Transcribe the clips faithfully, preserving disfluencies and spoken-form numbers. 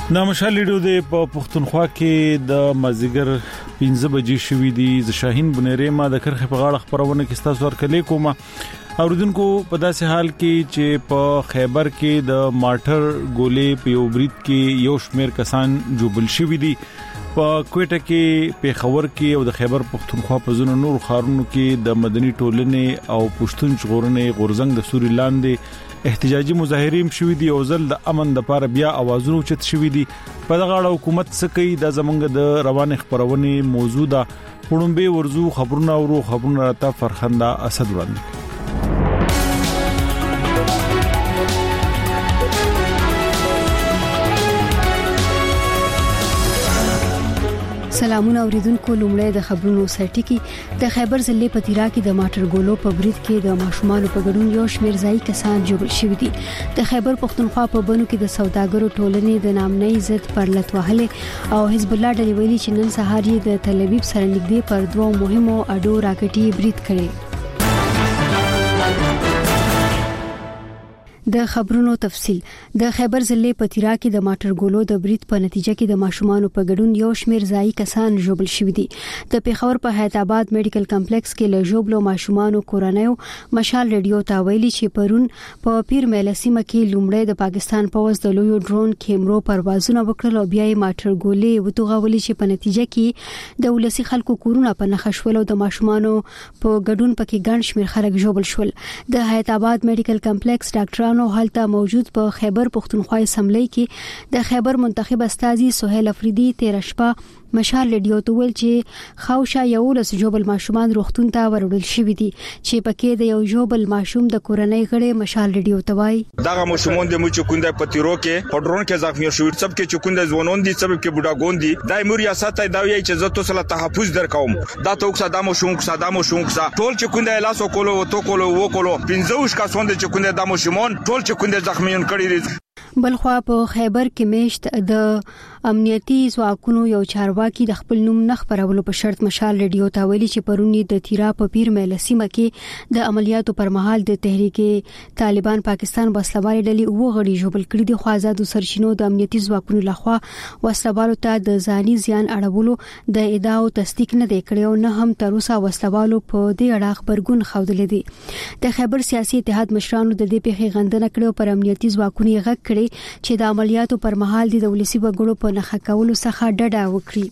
د مشال لیډو د پښتونخوا کې د مازیګر پنځه بجې شوې دي. ز شاهین بنيري ما د کرخه په غاړه خبرونه کې تاسو ورکلې کوم. اوریدونکو په داسې حال کې چې په خیبر کې د مارټر ګولې په یو برید کې یو شمېر کسان جوبل شوي دي. په کوټه کې په خبر کې او د خیبر پښتونخوا په زونو نور خارونو کې د مدني ټولنې او پښتون ژغورنې غورزنګ د سوري لاندې احتجاجي مظاهرې شوې دي او ځل د امن د لپاره بیا اوازونه چت شوې دي. په دغه اړه حکومت څه کوي د زمونږ د روان خبرونه موضوعه پړومبه ورزو خبرونه او خبرونه راته فرخنده اسد وړاندې. سلامونه اوریدونکو. لومړی د خبرونو سرټکی. د خیبر ضلع په تیرا کې د ماټر ګولو په برید کې د ماشومان په ګډون یو شمېر ځای کسان جوړ شوي دي. د خیبر پښتونخوا په بنو کې د سوداګرو ټولنې د نامنۍ ضد پرلط وهلې او حزب الله ډلې ویلي چې نن سهار یې د تل ابیب سره نږدې پر دوه مهمو اډو راکټي برید کړي. د خبرونو تفصيل. د خیبر ضلع په تیرا کې د ماټر ګولو د برید په نتیجه کې د ماشومان په ګډون یو شمېر ځای کسان جوړل شوي دي. د پیښور په حیات آباد میډیکل کمپلیکس کې له جوړلو ماشومان کورنیو مشال ریډیو ته ویلي چې پرون په پیر ملسیمه کې لومړی د پاکستان پوز د لوی ډرون کیمرو پروازونه وکړل او بیا یې ماټر ګولې وتوغولې چې په نتیجه کې د ولسی خلکو کورونه په نخښول او د ماشومان په ګډون پکې ګڼ شمېر خلک جوړل شول. د حیات آباد میډیکل کمپلیکس ډاکټرانو حالته موجود په خیبر پښتونخوا اسمبلی کې د خیبر منتخب استاذي سہیل افریدي تیر شپه مشال ریډیو ته ویل چې خاوشا یو لس جوبل ماشومان روختون ته ورول شوې دي چې پکې د یو جوبل ماشوم د کورنۍ غړي مشال ریډیو ته وایي دغه ماشومان د مچ کوندای پتیرو کې پډرون کې زخمی شوی سب کې چکوندای ځوانون دي سبب کې بوډاګون دي دای مور ریاست دا وی چې زه تاسو له تحفظ درکوم دا توکسا د ماشوم کسا د ماشوم کسا ټول چکوندای لاسو کولو تو کولو و کولو پنځوش کسان د چکوندای د ماشومان ټول چکوندای زخمیون کړي دي. بلخوا په خیبر کې میشت د امنیتي ځواکونو یو چارواکي د خپل نوم نه خبرولو په شرط مشال ریډیو ته ویلي چې پرونی د تیرا په پیر ملسیمه کې د عملیاتو پر مهال د تحریک طالبان پاکستان وسلوال ډلې وغړي جوړل کړي دي. خو آزادو سرچینو د امنیتي ځواکونو لخوا وسلوالو ته د ځاني زیان اړولو د ادعاو تصدیق نه دی کړی او نه هم تر اوسه وسلوالو په دې اړه خبرګون خوندل دي. د خیبر سیاسي اتحاد مشرانو د دې پیښې غندنه کړې او پر امنیتي ځواکونو یې غږ کړی چې د عملیاتو پر مهال د ولسی وګړو په نخښه کولو څخه ډډه وکړي.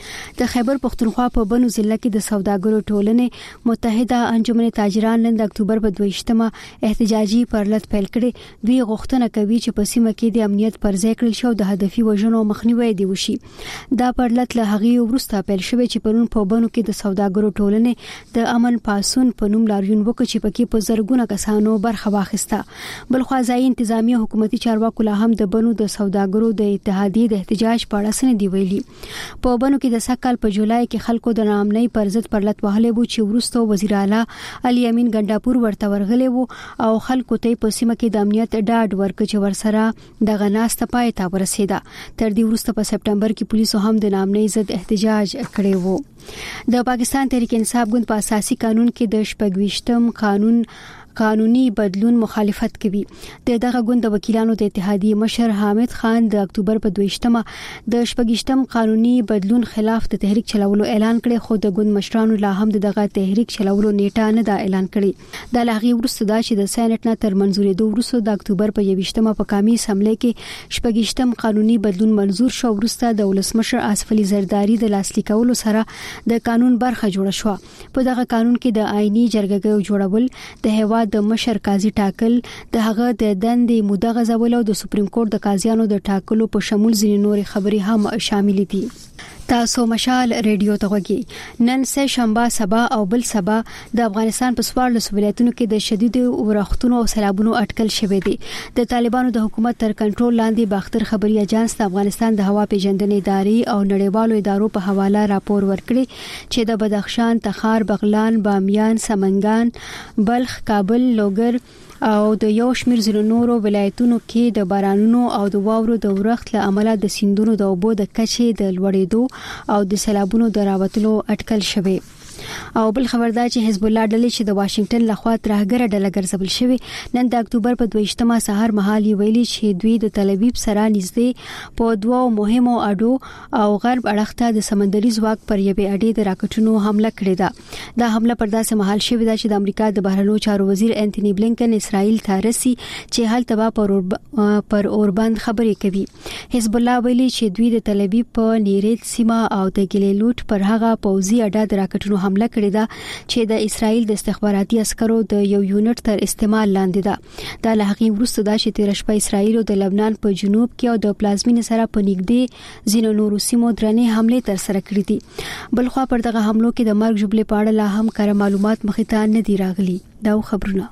د خیبر پښتونخوا په بنو ضلع کې د سوداګرو ټولنې متحده انجمن تاجران نن د اکتوبر په دویشتمه احتجاجي پرلط پیل کړي. دوی غوښتنه کوي چې په سیمه کې د امنیت پر ځای کړل شي او د هدفي وژنو مخنیوي دی وشي. دا پرلط له هغه وروسته پیل شوی چې پرون په بنو کې د سوداګرو ټولنې د امن پاسون په نوم لاریون وکړي چې پکې په زرګونه کسانو برخه واخیسته. بلخوا ځای انتظامی حکومتي چارواکو له هم د بنو د سوداګرو د اتحادیې د احتجاج په اړه سن دی ویلي. په بنو د سکل په جولای کې خلکو د نامنۍ پر ضد پرلط وهلې وو چې ورسته وزیر اعلی علي امین ګنداپور ورته ورغلی وو او خلکو ته په سیمه کې د امنیت ډاډ ورکړ چې ورسره د غناست پای ته ورسیده. تر دې وروسته په سپټمبر کې پولیسو هم د نامنۍ ضد احتجاج کړی وو. د پاکستان تحریک انصاف ګوند په اساسي قانون کې د شپږویشتم قانون قانوني بدلون مخالفت کوي. د دغه ګوند وکیلانو د اتحادیې مشر حامد خان د اکتوبر په دویشتمه د شپږشتم قانوني بدلون خلاف د تحریک چلولو اعلان کړي خو د ګوند مشرانو لا هم دغه تحریک چلولو نیټه نه دا اعلان کړي. د لاغي ورسته دا چې د سېنات نه تر منځوري دوه ورسته د اکتوبر په یوشتمه په قومي اسمبلی کې شپږشتم قانوني بدلون منزور شو. ورسته د ولسمشر آصف علي زرداری د لاسلیکولو سره د قانون برخه جوړه شو. په دغه قانون کې د آئینی جرګې جوړول د هوا د مشر قاضي ټاکل د هغه د دندې موده غځول او د سپریم کورټ د قاضیانو د ټاکلو په شمول ځینې نورې خبرې هم شامل دي. تاسو مشال ریډیو ته وګورئ. نن سه شنبه سبا او بل سبا د افغانستان په سوار ولایتونو کې د شدید اورښتونو او سیلابونو اټکل شوې دي. د طالبانو د حکومت تر کنټرول لاندې باختر خبري اجانس د افغانستان د هوا پیژندنې ادارې او نړیوالو ادارو په حواله راپور ورکړي چې د بدخشان، تخار، بغلان، بامیان، سمنګان، بلخ، کابل، لوګر او د یو شمیر ځینو نورو ولایتونو کې د بارانونو او د واورو د ورښت له امله د سیندونو د اوبو د کچې د لوړېدو او د سیلابونو د راوتلو اټکل شوی. او بل خبردار چې حزب الله ډلې چې د واشنگټن لخوا ترهګر ډله ګرځول شوی نن د اکتوبر په دویشتمه سهار مهال ویلي چې دوی د تل ابیب سره نږدې په دوه مهمو اډو او غرب اړخته د سمندري ځواک پر یوې اډې د راکټونو حمله کړې ده. دا حمله پر داسې مهال شوې ده چې د امریکا د بهرنیو چارو وزیر انټونی بلنکن اسرائیل ته رسي چې حل تبا پر پر اوربند خبرې کوي. حزب الله ویلي چې دوی د تل ابیب په نیریت سیمه او د ګلیلوټ پر هغه پوځي اډه د راکټونو حمله کړې ده چې د اسرائیل د استخباراتي عسکرو د یو یونټ تر استعمال لاندې ده. دا له هغه وروسته ده چې تیر شپه اسرائیل د لبنان په جنوب کې او د پلازمینې سره په نږدې ځینو نورو سیمو درنې حمله تر سره کړې دي. بل خو پر دغه حملو کې د مرګ جبلې په اړه لا هم کار معلومات مخې ته نه دي راغلي. دا خبرونه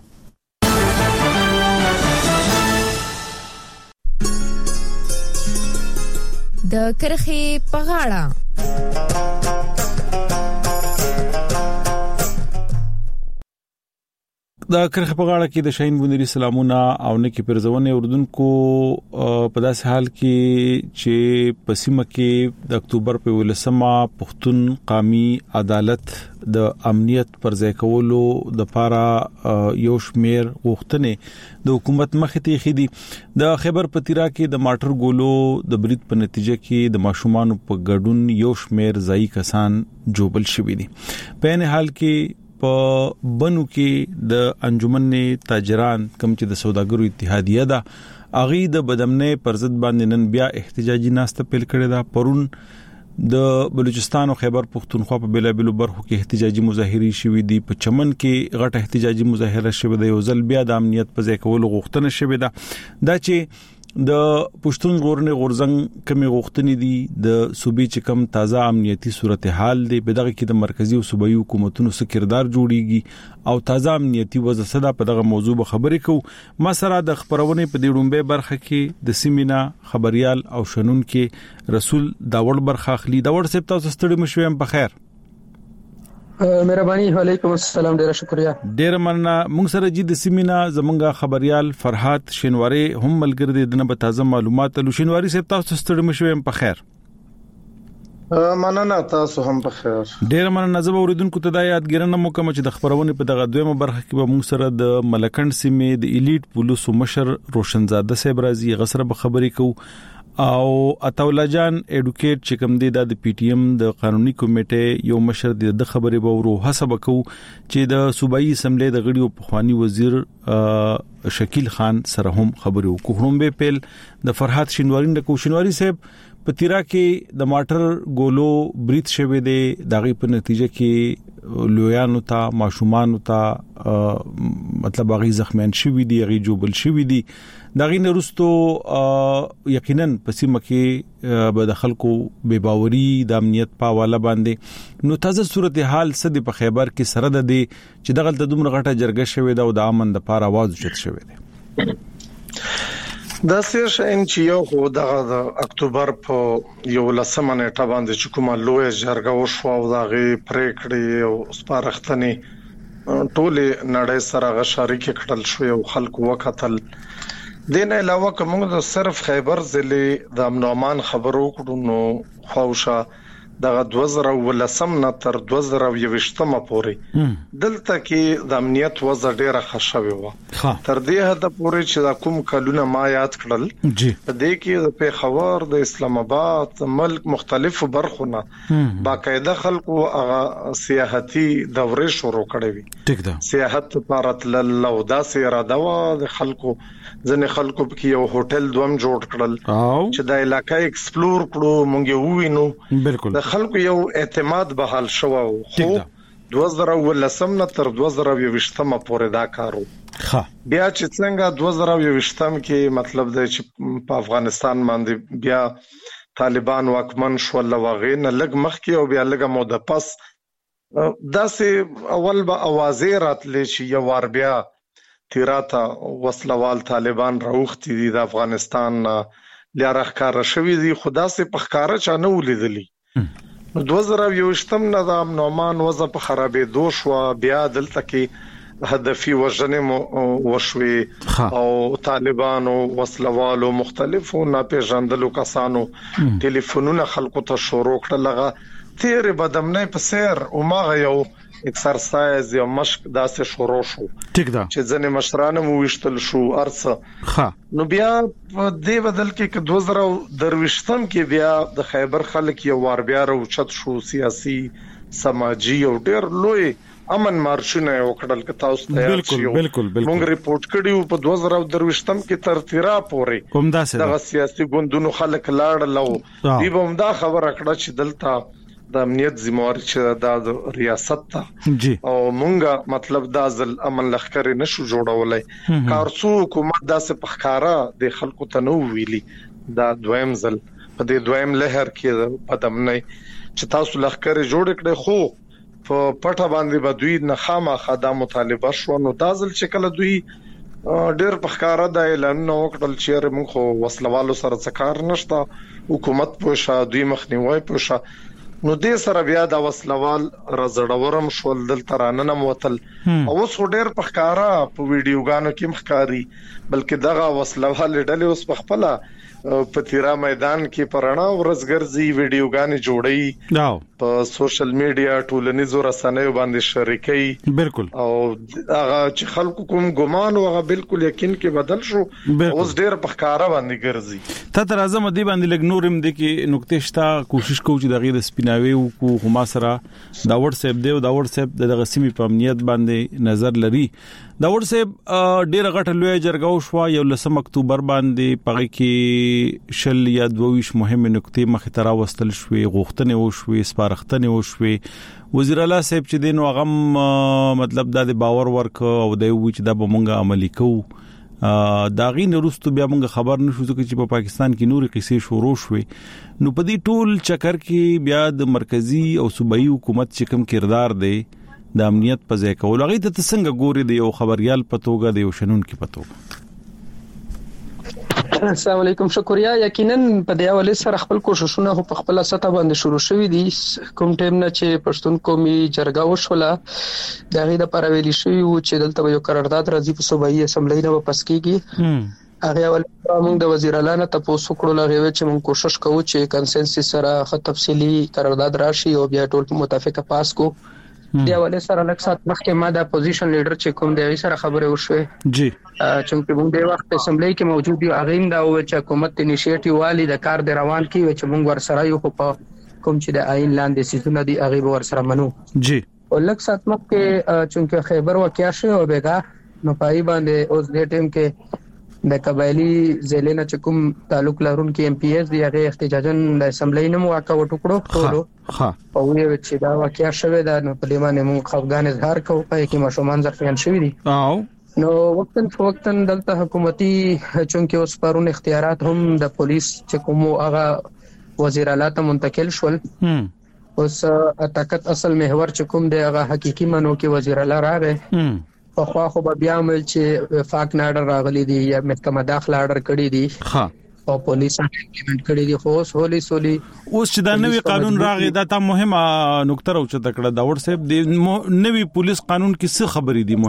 د کرخي په غاړه. د کرخه په غاړه کې د شاهین بونری سلامونه او نکی پرځونه اردوونکو په داسې حال کې چې په سیمه کې د اکتوبر په ولسمه پښتون قومي عدالت د امنیت پر ځای کولو د پاره یو شمیر غوښتنې د حکومت مخې ته خېدي. د خیبر پتیرا کې د ماټر ګولو د برید په نتیجه کې د ماشومان په ګډون یو شمیر ځای کسان جوبل شوي دي. په نه حال کې په بنو کې د انجمن تاجران کم چې د سوداګرو اتحادیه ده اغي د بدمنه پر ضد باندې نن بیا احتجاجي ناسته پیل کړې ده. پرون د بلوچستان او خیبر پختونخوا په بلابلو برخو کې احتجاجي مظاهره شوې دي. په چمن کې غټه احتجاجي مظاهره شوې ده. یو ځل بیا د امنیت په ځای کولو غوښتنه شوې ده. دا چې د پښتون ژغورنې غورځنګ کمی غوښتنې دي د صوبې چې کم تازه امنیتي صورتحال دی په دغه کې د مرکزی او صوبایي حکومتونو سره کردار جوړیږي او تازه امنیتي وضع صدا په دغه موضوع به خبرې کوو. ما سره د خبرونه په دې ډومبه برخه کې د سیمینا خبريال او شنن کې رسول داوړ برخه اخلي. داوړ سپ تاسو ستړي مشوم په خیر. مهرباني وعلیکم السلام ډیره شکریا. ډیره مننه. موږ سره جدي سیمینا زمونږه خبريال فرحات شینواری هم ملګری دي د تازه معلومات له شینواری سپ تاسو ستړي مشوم په خیر. مننه تاسو هم په خیر. ډیره مننه. زه اوریدونکو ته د یادګرنه مو کوم چې د خبرونه په دغه دویمه برخه کې به موږ سره د ملکند سیمې د الیټ پولیسو مشر روشنزاده صاحب راځي غسر به خبرې کوو او عطاولا جان اډوکیټ چې کوم دی د پی ټی ایم د قانوني کمیټې یو مشر دی د خبرې به ورو حساب کو چې د صوبایي اسمبلی د غړي او پخوانی وزیر شکیل خان سره هم خبرو کوم به پیل د فرحات شینواری د کوشنواری صاحب په تیرا کې د ماټر ګولو بریټ شوه دی دغه په نتیجه کې لویانو ته ماشومان ته مطلب هغه زخمیان شوي دي هغه جوبل شوي دي. دغه نرستو یقینا پسې مکه به د خلکو بے باوري د امنیت په حواله باندې نو تازه صورتحال سده په خیبر کې سره ده دي چې دغه د دومره غټه جرګه شوې ده او د امن د پاره आवाज اوچت شوې ده. دا سیر شین چې یو خو د اکتوبر په یو لسمه نیټه باندې چې کومه لوی جرګه وشو او دغه پریکړې او سپارښتنې ټول نړۍ سره غشاري کې کړل شو او خلکو وکتل. دین علاوه کومه د صرف خیبر ضلع د امن او امان خبرو کړو نو خوښه دغه دوه زره ولسم نه تر دوه زره یوشتمه پورې دلته کې د امنیت وضع ډیره ښه شوې و. تر دې حد پورې چې د کوم کلونه ما یاد کړل په دې کې د پیښور د اسلام آباد ملک مختلفو برخو نه باقاعده خلکو هغه سیاحتي دورې شروع کړې وي. سیاحت لپاره تلل او داسې اراده و د خلکو ځنې خلکو په یو هوټل دوم جوړ کړل چې د علاقې ایکسپلور کړو مونږ ووینو. بالکل خلکو یو اعتماد به حل شو خو دوه زره ولسم نه تر دوه زره یوشتمه پورې دا کارو. بیا چې څنګه دوه زره یوشتم کې مطلب دی چې په افغانستان باندې بیا طالبان واکمن شو لوغې نه لګ مخ کې او بیا لګ مو د پس داسې اول به اوازې راتلې چې یو ور بیا تیراته وسلوال طالبان راوختي دي د افغانستان لیا راخکار شوی دي خدا سي پخکاره چا نه ولیدلی. نو دوه زره یوشتم نه د امن او امان وضع په خرابې دوه شو بیا دلته کې هدفي وژنې وشوي او طالبانو وسلوالو مختلفو ناپېژندلو کسانو ټلیفونونه خلکو ته شروع کړل. تیر بدمنۍ په سیر او ماغه یو ایکسرسایز یا مشق داسې شروع شو ټیک ده چې ځنې مشرانه مو وشتل شو ارڅه ها نو بیا په دې بدل کې ک دوه زره درويشتم کې بیا د خیبر خلک یو وار بیا راوچت شو سیاسي سماجی او ډېر لوی امن مارشونه وکړل ک تاسو ته بالکل بالکل بالکل موږ ریپورت کړیو په دوه زره درويشتم کې تر تیرا پورې کوم داسې د سیاسي ګوندونو خلک لاړ لو دی به دا خبره کړه چې دلته د امنیت ذمہوار چې د ریاست ته جی او مونږه مطلب دا ځل امن لخر نشو جوړولای کارڅو حکومت داسې پخکارا د خلکو ته نو ویلي دا دویم ځل په دې دویم لهر کې پدمنۍ چې تاسو لخر جوړ کړي خو په پټه باندې بدوی نه خامہ خدای مطالبه شو نو دا ځل چې کله دوی ډېر پخکارا د اعلان نو کړل چې موږ خو وسلوالو سره څکار نشته حکومت پوښه دوی مخنیوي پوښه نو دې سره بیا د وسلوال رزړورم شول دل ترانه موتل او اوس ډېر پخکارا په ویډیوګانو کې مخکاری بلکې دغه وسلوال ډلې اوس په خپل په تیرا میدان کې پرانا ورزګرزي ویډیوګانې جوړي په سوشل میډیا ټولنیزو رسنیو باندې شریکي بالکل او هغه چې خلکو کوم ګمان او هغه بالکل یقین کې بدل شو اوس ډېر پخکارا باندې ګرځي ته تر اعظم دی باندې لګ نورم دي کې نقطه شتا کوشش کوو چې دغه د سپیناوي او کومه سره دا واتس اپ دی او دا واتس اپ د غسیمي په امنیت باندې نظر لري دا واتس اپ ډېر غټه لوی جرګه شو یو لسم اکتوبر باندې پغې کې شل یا دویش مهمه نقطې مخ ته راوستل شوې غوښتنې وشوې سپارښتنې وشوې وزیر اعلی صاحب چې دین وغم مطلب د باور ورک او د وی چې د بمونګه عملی کوو دا غین وروسته بیا موږ خبر نشو چې په پاکستان کې نوري قصې شروع شوې نو په دې ټول چکر کې بیا د مرکزی او صوبایي حکومت چې کوم کردار دی د امنیت په ځای کول هغه ته څنګه ګوري دی یو خبريال پتوګه دی یو شنن کې پتوګه السلام علیکم شکریا یقینا په دې حواله سره خپل کوششونه په خپل سطح باندې شروع شوي دي کوم ټیم نه چې پښتون قومي جرګه وشوله د غي د پرویلی شوی او چې دلته یو قرارداد راځي په صوبایي اسمبلی نه واپس کیږي هغه ول موږ د وزیر اعلی نه تاسو کړو لغوي چې موږ کوشش کوو چې کنسنسس سره خط تفصیلی قرارداد راشي او بیا ټول متفقه پاس کو دی ولې سره لکه سات مخکې ما د اپوزیشن لیډر چې کوم دی سره خبره وشوه جی چې موږ د وخت اسمبلی کې موجود یو اغین دا او چې حکومت انیشیټیو والی د کار د روان کی چې موږ ور سره یو په کوم چې د آئین لاندې سيزونه دي هغه ور سره منو جی او لکه سات مخکې چې خیبر واقعیا شو او بیګا نو پای باندې اوس د ټیم کې د قبایلی ضلع چې کوم تعلق لرونکي ایم پی ایس دی هغه احتجاجن د اسمبلی نه موقع وټکړو ټولو ها او یو چې دا واقعیا شوه دا نو په دې باندې موږ خفګان اظهار کوو په کې مشومان ځفیان شوی دي او نو وختن وختن دلته حکومتي چونکه اوس پرون اختیارات هم د پولیس چې کوم هغه وزیر اعلی ته منتقل شول اوس طاقت اصل محور چې کوم دی هغه حقيقي منو کې وزیر اعلی راغی په خوا خو بیا مل چې فاک ناډر راغلي دي یا محکمه داخله آرډر کړی دي ها او پولیس امپلیمنٹ کړی دي خو سولي سولي اوس چې دا نوی قانون راغی دا ته مهمه نقطه راوچته کړه دا واتس اپ دی نوی پولیس قانون کې څه خبرې دي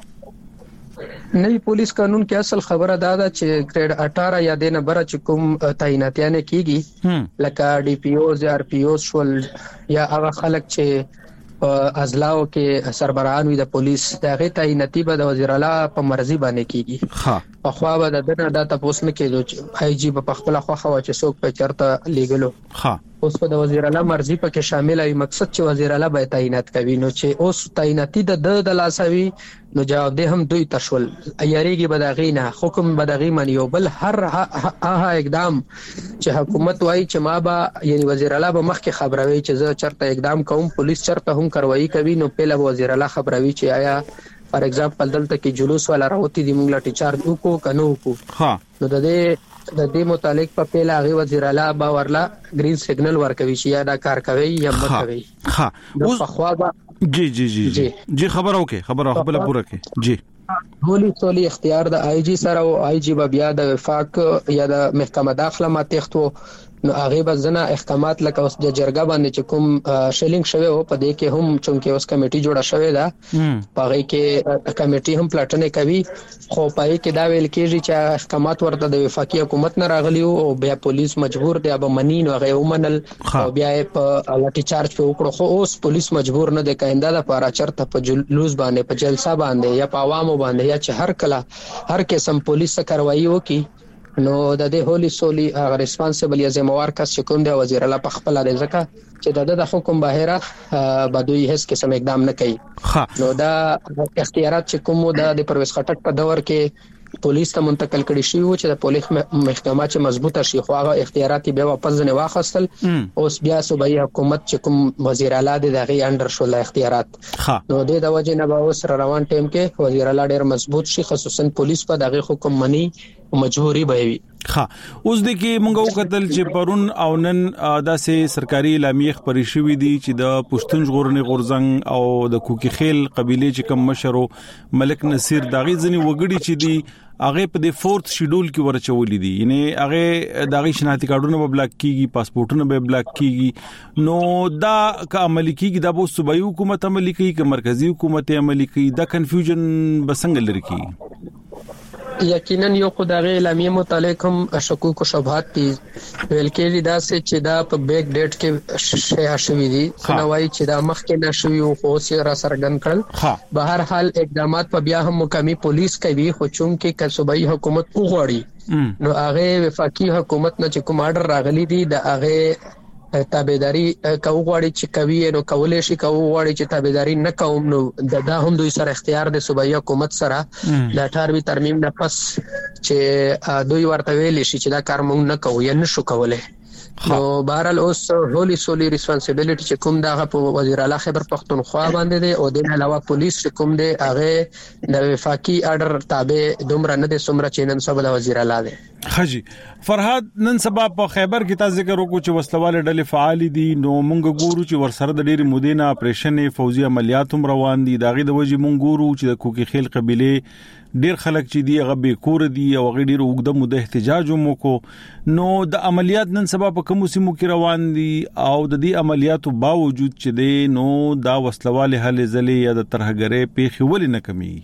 مهمه نوی پولیس قانون کې اصل خبره دا ده چې گریډ اٹھارہ یا د نمبر چې کوم تعیناتیانه کیږي لکه ډي پی او آر پی او شول یا هغه خلک چې ازلاو کې سربراهان وي د پولیس دغه تعیناتی به د وزیر اعلی په مرزي باندې کیږي ها په خوا به د دنه د تاسو نه کېدو چې آی جی په خپل خوا خوا چې څوک په چرته لیګلو ها اوس په د وزیر اعلی مرزي پکې شامل وي مقصد چې وزیر اعلی به تعینات کوي نو چې اوس تعیناتی د د لاسوي نو جواب ده هم دوی تشول ایاریږي بداغینه حکم بداغی من یو بل هر هغه اقدام چې حکومت وایي چې ما به یعنی وزیر اعلی به مخکې خبروي چې زه چرته اقدام کوم پولیس چرته هم کاروایی کوي نو په لور وزیر اعلی خبروي چې آیا فار ایگزامپل دلته کې جلوس ولا راوتی دی موږ لاټی چارج وکړو کنو وکړو ها نو د دې د دې متعلق په پیله هغه وزیر اعلی باورلا گرین سیګنل ورکوي چې یا دا کار کوي یا مت کوي ها اوس په خوا به جی جی جی جی خبر اوکے خبر خپل پوره کې جی هولي سولي اختیار د آی جی سره او آی جی بیا د وفاق یا د محکمه داخله ما تختو نو هغه به ځنه احکامات لکه اوس د جرګه باندې چې کوم شیلینګ شوی او په دې کې هم چونکه اوس کمیټي جوړه شوې ده په هغه کې کمیټي هم پلاټنه کوي خو پای کې دا ویل کېږي چې احکامات ورته د وفاقي حکومت نه راغلي او بیا پولیس مجبور دی به منی نو هغه ومنل او بیا په لاټي چارج په وکړو خو اوس پولیس مجبور نه دی کاینده د لپاره چرته په جلوس باندې په جلسه باندې یا په عوامو باندې یا چې هر کله هر قسم پولیس کاروایی وکي نو د دې هولي سولي هغه ریسپانسیبل یا ذمہوار کس چې کوم دی وزیر اعلی په خپل رضاکه چې د حکم بهره بدوی هیڅ قسم اقدام نه کوي نو دا اختیارات چې کوم د پرویز خټک په دور کې پولیس ته منتقل کړي شي او چې د پولیس محکمه چې مضبوطه شي خو هغه اختیارات به واپس نه واخستل اوس بیا صوبایي حکومت چې کوم وزیر اعلی د هغه انډر شول اختیارات نو د د وجه نه به اوس روان ټیم کې وزیر اعلی ډېر مضبوط شي خصوصا پولیس په دغه حکم منی مجبوري به وي ها اوس د کې مونږ وکتل چې پرون او نن داسې سرکاري اعلامیه خبري شوې دي چې د پښتون ژغورنې غورزنګ او د کوکی خیل قبيله چې کوم مشرو ملک نصیر داغي ځنی وګړي چې دي هغه په د فورث شیډول کې ورچولې دي یعنی هغه داغي شناختی کارتونه به بلاک کیږي پاسپورتونه به بلاک کیږي نو دا کا عملی کیږي د بو صوبایي حکومت عملی کوي که مرکزی حکومت عملی کوي دا کنفیوژن بسنګ لري کی یقینا یو خدای اعلامیه متعلق هم شکوک او شبهات دي ویل کېږي دا چې دا په بیک ډیټ کې شیا شوې دي خنوای چې دا مخکې نشوي او خو سي را سرګن کړل به هر حال اقدامات په بیا هم مقامی پولیس کوي خو چونکه ک صوبایي حکومت وغوړي نو هغه وفاقي حکومت نه چې کوم آرډر راغلي دي د هغه تابعداري کوغواړي چې کوي نو کولې شي کوغواړي چې تابعداري نه کوم نو دا هم دوی سره اختیار د صوبایي حکومت سره د اټاروي ترمیم نه پس چې دوی ورته ویل شي چې دا کار مونږ نه کوو یا نشو کولای نو بهرال اوس هولي سولي ریسپانسیبিলিټي چې کوم دا په وزیر اعلی خیبر پختونخوا باندې دی او د علاوه پولیس چې کوم دی هغه د وفاقي آرډر تابع دومره نه دي څومره چې نن سبا د وزیر اعلی دی خجی فرهاد نن سبا په خیبر کې تاسو ذکر وکړو چې وسلواله ډلې فعال دي نو مونږ ګورو چې ورسره د ډېری مودې نه اپریشن فوزي عملیات هم روان دي داغه د وجې مونږ ګورو چې د کوکی خیل قبيله ډېر خلک چې دی هغه به کور دي او هغه ډېر وګړه مده احتجاج هم وکړو نو د عملیات نن سبا په کوم سیمو کې روان دي او د دې عملیاتو باوجود چې دی نو دا وسلواله هلې زلې یا د ترهګرې پیښې ولې نه کمی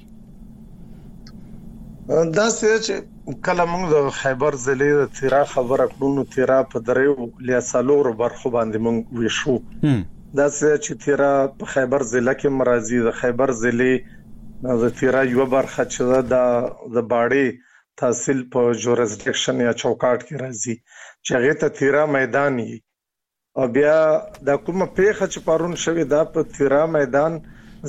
دا چې کله موږ د خیبر ضلع د تیرا خبره کړو نو تیرا په دریو لیاسالور برخو باندې موږ ویشو دا چې تیرا په خیبر ضلع کې مرাজি د خیبر ضلع د تیرا یو برخه چې د د باړې تحصیل په جورسډکشن یا چوکاټ کې راځي چې هغه ته تیرا میدان یې او بیا د کومه پیښه چې پرون شوې دا په تیرا میدان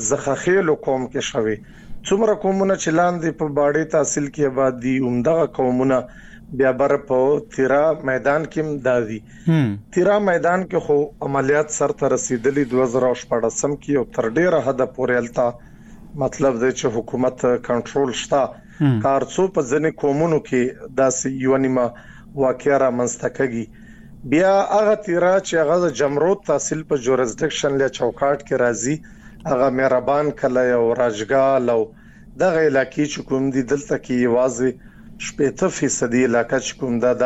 زخخیل قوم کې شوې څومره قومونه چې لاندې په باړې تحصیل کې آبادی اومدغه قومونه بیا بر په تیرا میدان کې دادي تیرا میدان کې خو عملیات سر ته رسیدلې دوه زره شپږ کې او تر ډیره حد پورې الته مطلب دی چې حکومت کنټرول شته کارڅو په ځنې قومونو کې داسې یو نیمه واقعا را منستکږي بیا هغه تیرا چې هغه د جمرود تحصیل په جورسډکشن له چوکاټ کې راځي هغه مهربان کله او راجګال او دغه علاقې چې کوم دي دلته کې واځي شپږ فیصد علاقې چې کوم دا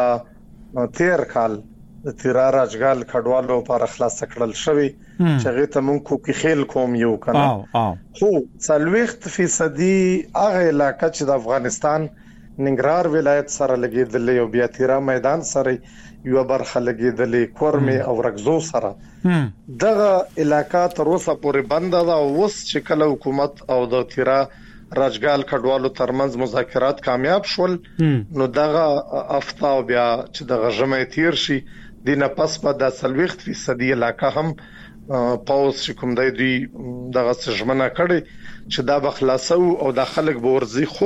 د تیر کال د تیرا راجګال کډوالو پر خلاص کړل شوی چې هغه ته مونږ کوکی خیل کوم یو کنه خو څلويخت فیصد هغه علاقې چې د افغانستان ننګرهار ولایت سره لګیدلې او بیا تیرا میدان سره یو برخه لګیدلې کورمه او رغزو سره دغه علاقې تر اوسه پورې بند ده او اوس چې کله حکومت او د تیرا راجګال کډوالو ترمنځ مذاکرات کامیاب شول نو دغه افتا او بیا چې دغه جمعې تیر شي دینه پس په د څلويخت فیصد علاقې هم پاوس کوم دی دوی دغه سجمنه کړي چې دا بخلاصو او د خلک بورزي خو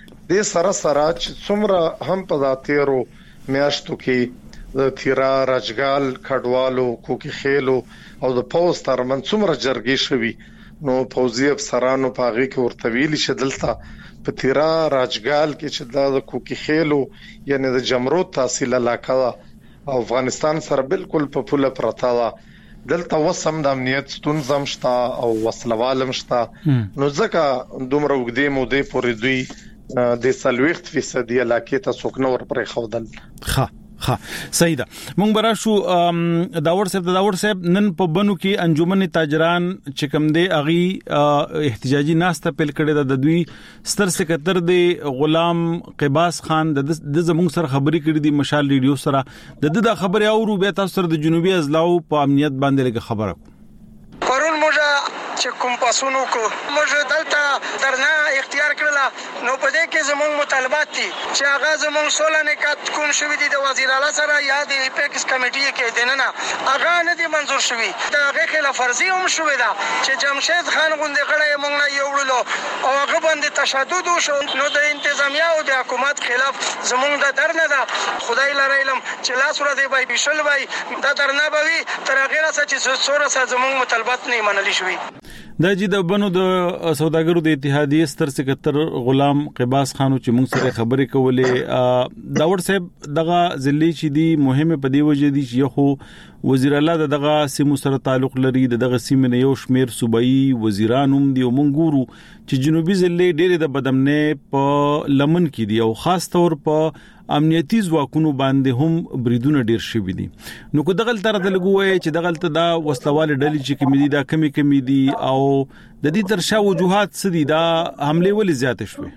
د سره سره چې څومره هم په ذاتیرو میاشتو کې د تیرا راجګال کډوالو کوکی خیلو او د پاوس ترمن څومره جرګې شوي نو فوزي افسرانو په هغه کې ورته ویلي چې دلته په تیرا راجګال کې چې د کوکی خیلو یعنی د جمرود تحصیل علاقه او افغانستان سره بالکل په پوله پرتا ده دلته وسم د امنیت ستونزم شته او وسلوالم شته نو ځکه دومره وګدې مودې پورې دوی د څلويخت فیصد علاقې ته څوک نور پرې خودل ښه ها صحیح ده. مونږ برا شو داور صاحب داور صاحب نن په بنو کې انجمن تاجران چې کوم دی اغي احتجاجي ناسته پیل کړی د دوی ستر سکتر دی غلام قباس خان د زمونږ سره خبري کړې دي مشال ریډیو سره د د خبري اورو به تاسو سره د جنوبي ازلاو په امنیت باندې لګه خبره پرون موږ چې کوم پاسونو کو موږ دلته درنه اختیار کړل نو په دې کې زموږ مطالبات دي چې هغه زموږ سوله نکات کوم شوی دي د وزیر اعلی سره یا د ایپیکس کمیټې کې دننه هغه نه دي منزور شوی دا هغه خلاف ورزي هم شوی دا چې جمشید خان غوندې غړی موږ نه یوړلو او هغه باندې تشدد وشو نو د انتظامیه او د حکومت خلاف زموږ د درنه دا خدای لره علم چې لاس ور دی بای بشل بای دا درنه بوي تر هغه راځي چې څوره سره زموږ مطالبات نه منلي شوی. دا چې د بنو د سوداګرو د اتحادیې ستر سکتر غلام قباس خانو چې موږ سره خبرې کولې داور صاحب دغه ځلې چې دی مهمه په دی وجه دي چې خو وزیر اعلی دغه سیمو سره تعلق لري دغه سیمه نه یو شمیر صوبایي وزیران هم دی او موږ ګورو چې جنوبي ځلې ډېر د بدمنه په لمن کې دی او خاص طور په امنیتي ځواکونو باندې هم بریدونه ډیر شوي دي. نو کو دغه تر د لګوي چې دغه ته دا وسلواله ډلې چې کمی دي دا کمی کمی دي او د دې تر شا وجوهات څه دي دا حمله ولې زیات شوي؟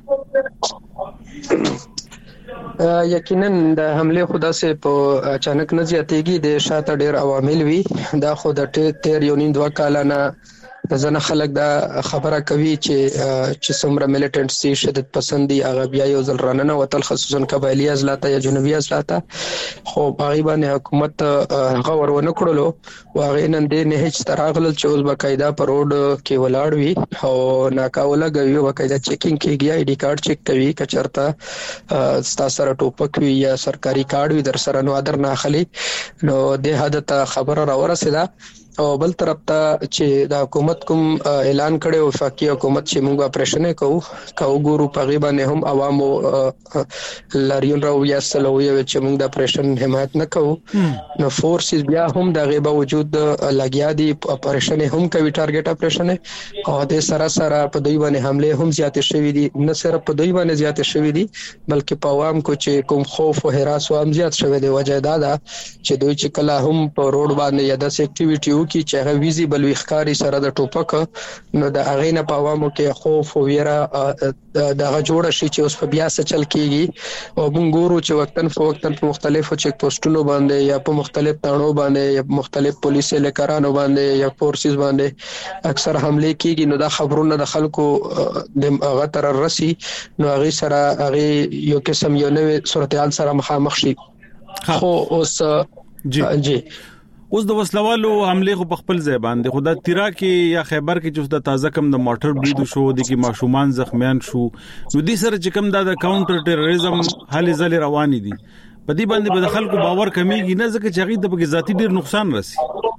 یقینا د حمله خدا سه په اچانک نه زیاتېږي د شاته ډیر عوامل وي دا خو د تیر یو نیم دوه کال نه ځنه خلک دا خبره کوي چې چې څومره میلیټنټ سي شدت پسندي هغه بیا یو ځل راننه وتل خصوصا قبایلی ازلاته یا جنوبي ازلاته خو باغی باندې حکومت هغه ورونه کړلو واغې نن دې نه هیڅ تراغل چې اوس بقاعده پر روډ کې ولاړ وي او ناکاوله غوي بقاعده چیکینګ کیږي آی ډی کارت چیک کوي کچرته ستا سره ټوپک وي یا سرکاري کارت وي در سره نو ادر نه خلی نو د حد ته خبره را ورسېده او بل طرف ته چې د حکومت کوم اعلان کړي او وفاقي حکومت چې موږ اپریشن کوو کوو ګورو په غیبه نه هم عوامو لاریون راو یا سلوي چې موږ د اپریشن حمایت نه کوو نو فورسز بیا هم د غیبه وجود لګیا دي اپریشن هم کوي ټارګټ اپریشن او د سره سره په دوی باندې حمله هم زیات شوې دي نه صرف په دوی باندې زیات شوې دي بلکې په عوام کو چې کوم خوف او هراس هم زیات شوې دي وجه دا ده چې دوی چې کله هم په روډ باندې یا د اکټیویټي کی چې هغه ویزیبل وښکاری سره د ټوپک نو د اغه نه پاوامو کې خوف او ویرا دغه جوړ شي چې اوس په بیا څه چل کیږي او موږ ګورو چې وختن په وختن په مختلفو چیک پوسټونو باندې یا په مختلف تاڼو باندې یا مختلف پولیس لکرانو باندې یا فورسز باندې اکثر حمله کیږي نو دا خبرونه د خلکو د هغه تر رسی نو هغه سره هغه یو قسم یو نوې صورتحال سره مخامخ شي خو اوس جی جی اوس د وسلوالو حمله خو په خپل ځای باندې خدا تیرا کې یا خیبر کې چې د تازه کم د موټر برید شو د کې ماشومان زخمیان شو نو دې سره چې کم د کاونټر ټیرریزم هلي ځلې روان دي په دې باندې به خلکو باور کمیږي نه ځکه چې هغه د بګی ذاتی ډیر نقصان راسي.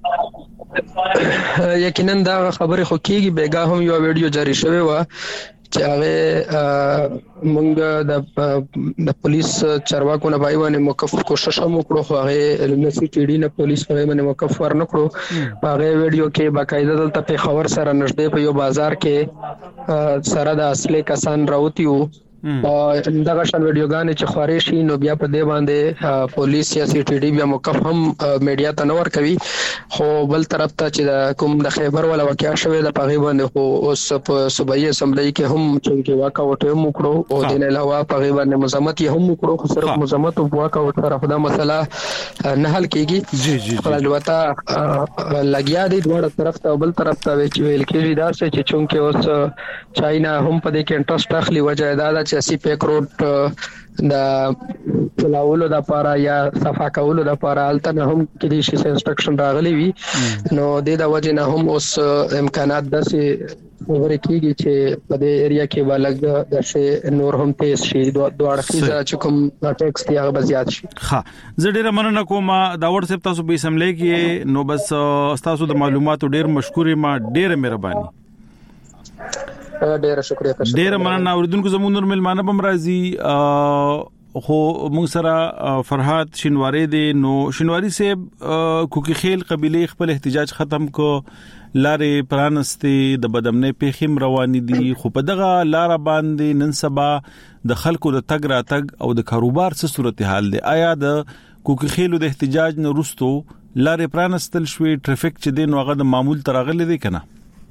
یقینا دا خبره خو کېږي بیګا هم یو ویډیو جاری شوی و چې هغه مونږ د د پولیس چارواکو نه بایوانه موقف کوشش هم وکړو خو هغه نسی ټی ډی نه پولیس په باندې موقف ورنکړو هغه ویډیو کې باقاعده دلته په خبر سره نږدې په یو بازار کې سره د اصلي کسان راوتیو او دغه شان ویډیوګانې چې خوري شي نو بیا په دې باندې پولیس یا سی ټی ډی بیا موقف هم میډیا ته نور کوي خو بل طرف ته چې کوم د خیبر ولا واقعیا شوه د پغې باندې خو اوس په صوبایي اسمبلی کې هم چې واقع وټه هم وکړو او د نه علاوه پغې باندې مزمت هم وکړو خو صرف مزمت او واقع وټه سره خدا مسله نه حل کیږي جی جی البته لګیا دي دواړه طرف ته بل طرف ته ویل کېږي دا چې چونکه اوس چاینا هم په دې کې انټرست اخلي وجه دا چې سی پیک روډ د چلاولو د لپاره یا صفا کولو د لپاره الته هم کې دي شي انسټرکشن راغلي وي نو د د وجه نه هم اوس امکانات د سي وګورئ کېږي چې په دې ایریا کې ولګ د شي نور هم تیز شي دوه اړخیزه چې کوم ټیکس دی هغه زیات شي. ها زه ډیره مننه کوم دا واتس اپ تاسو به سملې کې نو بس تاسو د معلوماتو ډیر مشکورې ما ډیره مهرباني. ډیره شکریہ ډیره مننه اوریدونکو زموږ نور ملمانه بم راځي خو موږ سره فرحات شینواری دی نو شینواری صاحب کوکی خیل قبيله خپل احتجاج ختم کو لارې پرانستې د بدمنې پیخیم روان دي خو په دغه لار باندې نن سبا د خلکو د تګ راتګ او د کاروبار څه صورتحال دی آیا د کوکي خېلو د احتجاج نه وروستو لارې پرانستل شوې ټریفیک چې د نوغه د معمول ترغلې دي کنه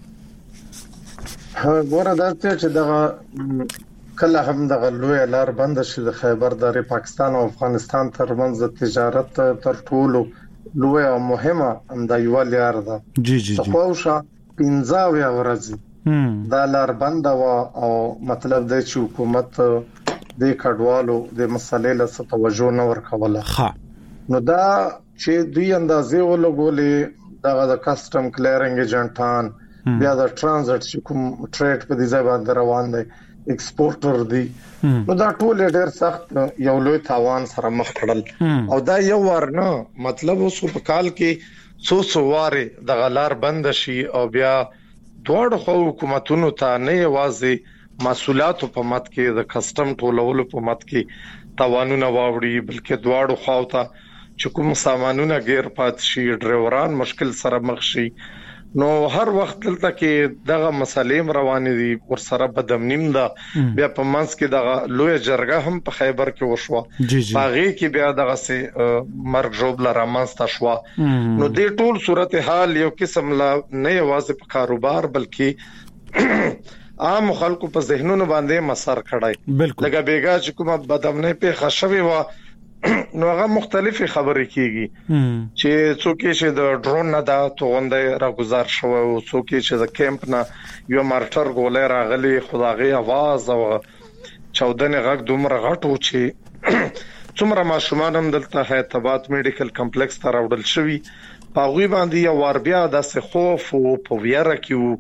ها ګوره دا چې دغه کله هم دغه لوی لار بند شي د خیبر درې پاکستان او افغانستان ترمنځ د تجارت تر ټولو لوی او مهمه د یو لار ده جی جی جی خو شا پنځاوي ورځ دا لار بند او مطلب دی چې حکومت د کډوالو د مسلې له توجه نه ورکوله ها نو دا چې دوی اندازې ولګولې دغه د کسٹم کلیرینګ ایجنټان بیا د ترانزیت چې کوم ټریډ په دې ځای باندې روان دي ایکسپورټر دي نو دا ټول ډېر سخت یو لوی تاوان سره مخ کړل او دا یو ورنه مطلب اوس په کال کې څو څو واره د غلار بند شي او بیا دوه حکومتونو ته نه یوازې مسؤلیت په مت کې د کسٹم ټولولو په مت کې تاوانونه واوړي بلکې دواړو خواته چې کوم سامانونه غیر پات شي ډرایوران مشکل سره مخ شي نو هر وخت دلته کې دغه مسالې روانې دي ور سره بدمنیم ده بیا په منځ کې دغه لوی جرګه هم په خیبر کې وشوه باغې کې بیا دغه سي مرګ جوړ لاره مانستا شو نو د ټول صورتحال یو قسم لا نه یوازې په کاروبار بلکې عام خلکو په ذهنونو باندې مسار کړای لکه بیګا چې کومه بدمنۍ په خښوي و نو هغه مختلفه خبرې کیږي چې څوک چې د ډرون نه دا توغندې راګزار شو او څوک چې د کیمپ نه یو مارټر ګولې راغلي خدایي आवाज او چودنې غږ دومره غټو چې څومره ماشومان هم دلته هیتابات میډیکل کمپلیکس ته راوړل شوی هغه باندې یو ور بیا د خوف او په ویره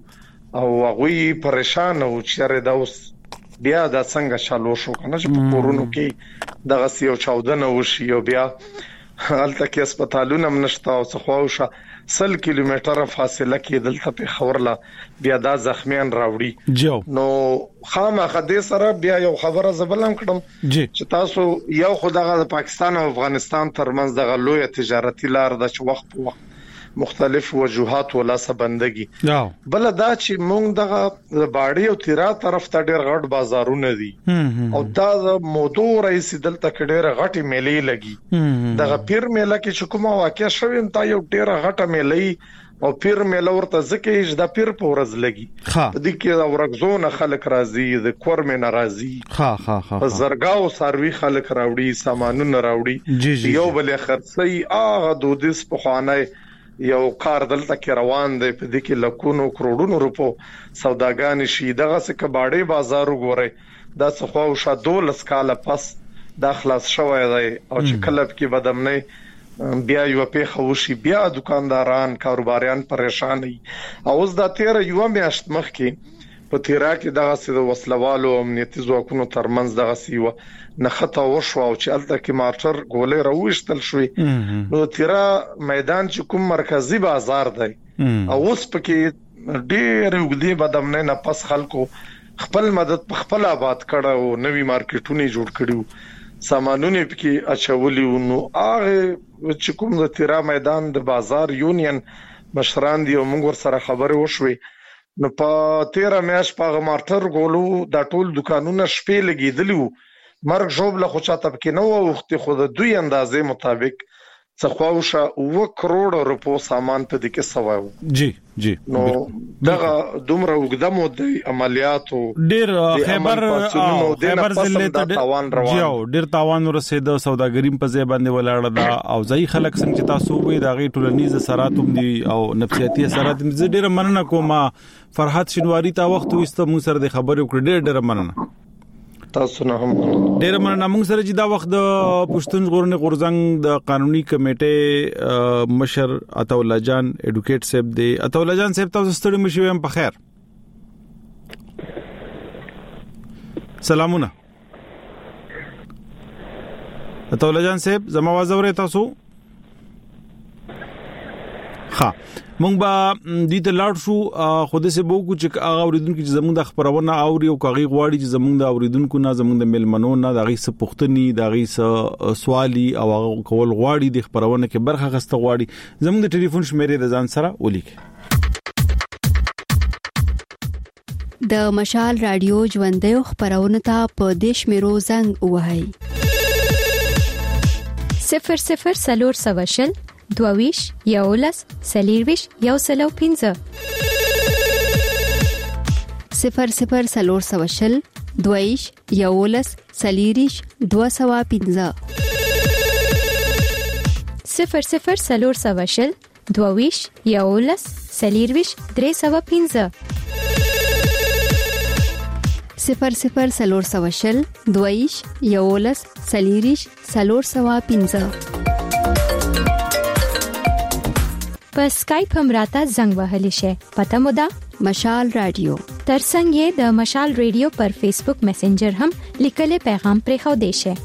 کې او هغه پریشان او چې دا اوس بیا د څنګه شالو شو کنه چې په کورونو کې دغه سیو چودنه وشي او بیا هلته کې هسپتالونه منشتا او څخوشه سل کیلومتره فاصله کې دلته په خورلا بیا د زخمیان راوړي نو خامخا د سره بیا یو خبره زبلم کړم چې تاسو یو خدغه د پاکستان او افغانستان ترمنځ د غلوی تجارتي لار د وخت په وخت مختلف وجوهات ولا سبندګي بل دا چې مونږ دغه باډي او تیرا طرف ته ډېر غټ بازارونه دي او دا موضوع رئیس دلته ډېر غټي میلې لګي دغه پیر میله کې چې کومه واقع شوی تا یو ډېر غټه میلې او پیر میله ورته ځکه چې د پیر په ورځ لګي په دې کې د ورغزونه خلک راځي د کورمه ناراضي ها ها ها زرګاو ساروي خلک راوړي سامانونه راوړي یو بل خرڅي اغه دودس په خوانه یو کار دلته کې روان دی په دې کې لکونو کروڑونو روپو سوداګان شي دغه څه کباړې بازار وګوري دا څه خو شا دولس کاله پس د خلاص شوی دی او چې کلب کې بدمنۍ بیا یو په خوشي بیا دکانداران کاروباریان پریشان دي او اوس دا تیر یو میاشت مخ کې په تیرا کې دغه څه د وسلوالو امنیتي ځواکونو ترمنځ دغه سیوه نخته وشو او چې الته کې مارټر ګولې راوښتل شوې نو تیرا میدان چې کوم مرکزی بازار دی او اوس پکې ډېر وګړي بدمنۍ نه پس خلکو خپل مدد په خپل آباد کړه او نوي مارکیټونه جوړ کړیو سامانونه پکې اچولي نو هغه چې کوم د تیرا میدان د بازار یونین مشران دی او موږ سره خبرې وشوي نو په تیرا میاش په مارټر ګولو د ټول دکانونو شپې لګیدلو مرګ جوړ له خو چاته کې نو وخت خو د دوی اندازې مطابق څخواوشه و کروڑ روپو سامان ته د کې سوایو جی جی نو دغه دومره وګدمو د عملیاتو ډیر خیبر خیبر ضلع ته جیو ډیر تاوان ورسېد سوداګریم په ځای باندې ولاړ دا او ځای خلک څنګه چې تاسو وې دا غي ټولنیز اثراتوم دي او نفسیاتي اثرات دي ډیر مننه کوم فرحت شنواری تا وخت وست مو سره د خبرو کړ ډیر ډیر مننه تاسو نه هم ډیر مننه موږ سره چې دا وخت د پښتون ژغورنې غورځنګ د قانوني کمیټې مشر عطا الله جان اډوکیټ صاحب دی عطا الله جان صاحب تاسو ستړي مشي هم په خیر سلامونه عطا الله جان صاحب زما आवाज اورئ تاسو ها مونږ به د دې لاړ شو خوده سه بو کو چې هغه اوریدونکو چې زموږ د خبرونه اوري او کاغي غواړي چې زموږ د اوریدونکو نه زموږ د ملمنو نه د غي څه پوښتني د غي څه سوالي او کول غواړي د خبرونه کې برخه غسته غواړي زموږ د ټلیفون شمیرې د ځان سره ولیک د مشال رادیو ژوندې خبرونه ته په دیش میرو زنګ وهاي صفر صفر سلور سواشل دوویش یولس سلیرویش یو سلو پینزه صفر صفر سلور سواشل دوویش یولس سلیریش دو سوا پینزه صفر صفر سلور سواشل دوویش یولس سلیرویش درې سوا پینزه صفر صفر سلور سواشل دوویش یولس سلیریش سلور سوا پینزه په اسکایپ هم راته زنګ وهلی شي. پته مو ده مشال رادیو. ترڅنګ یې د مشال رادیو پر فیسبوک میسنجر هم لیکلي پیغام پرې خو دی شي.